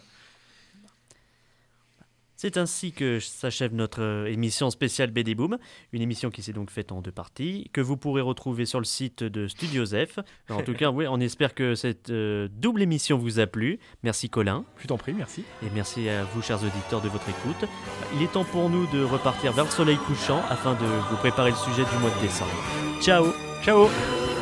C'est ainsi que s'achève notre émission spéciale BD Boom, une émission qui s'est donc faite en 2 parties, que vous pourrez retrouver sur le site de Studio Zef. En tout cas, oui, on espère que cette double émission vous a plu. Merci Colin. Je t'en prie, merci. Et merci à vous, chers auditeurs, de votre écoute. Il est temps pour nous de repartir vers le soleil couchant afin de vous préparer le sujet du mois de décembre. Ciao. Ciao.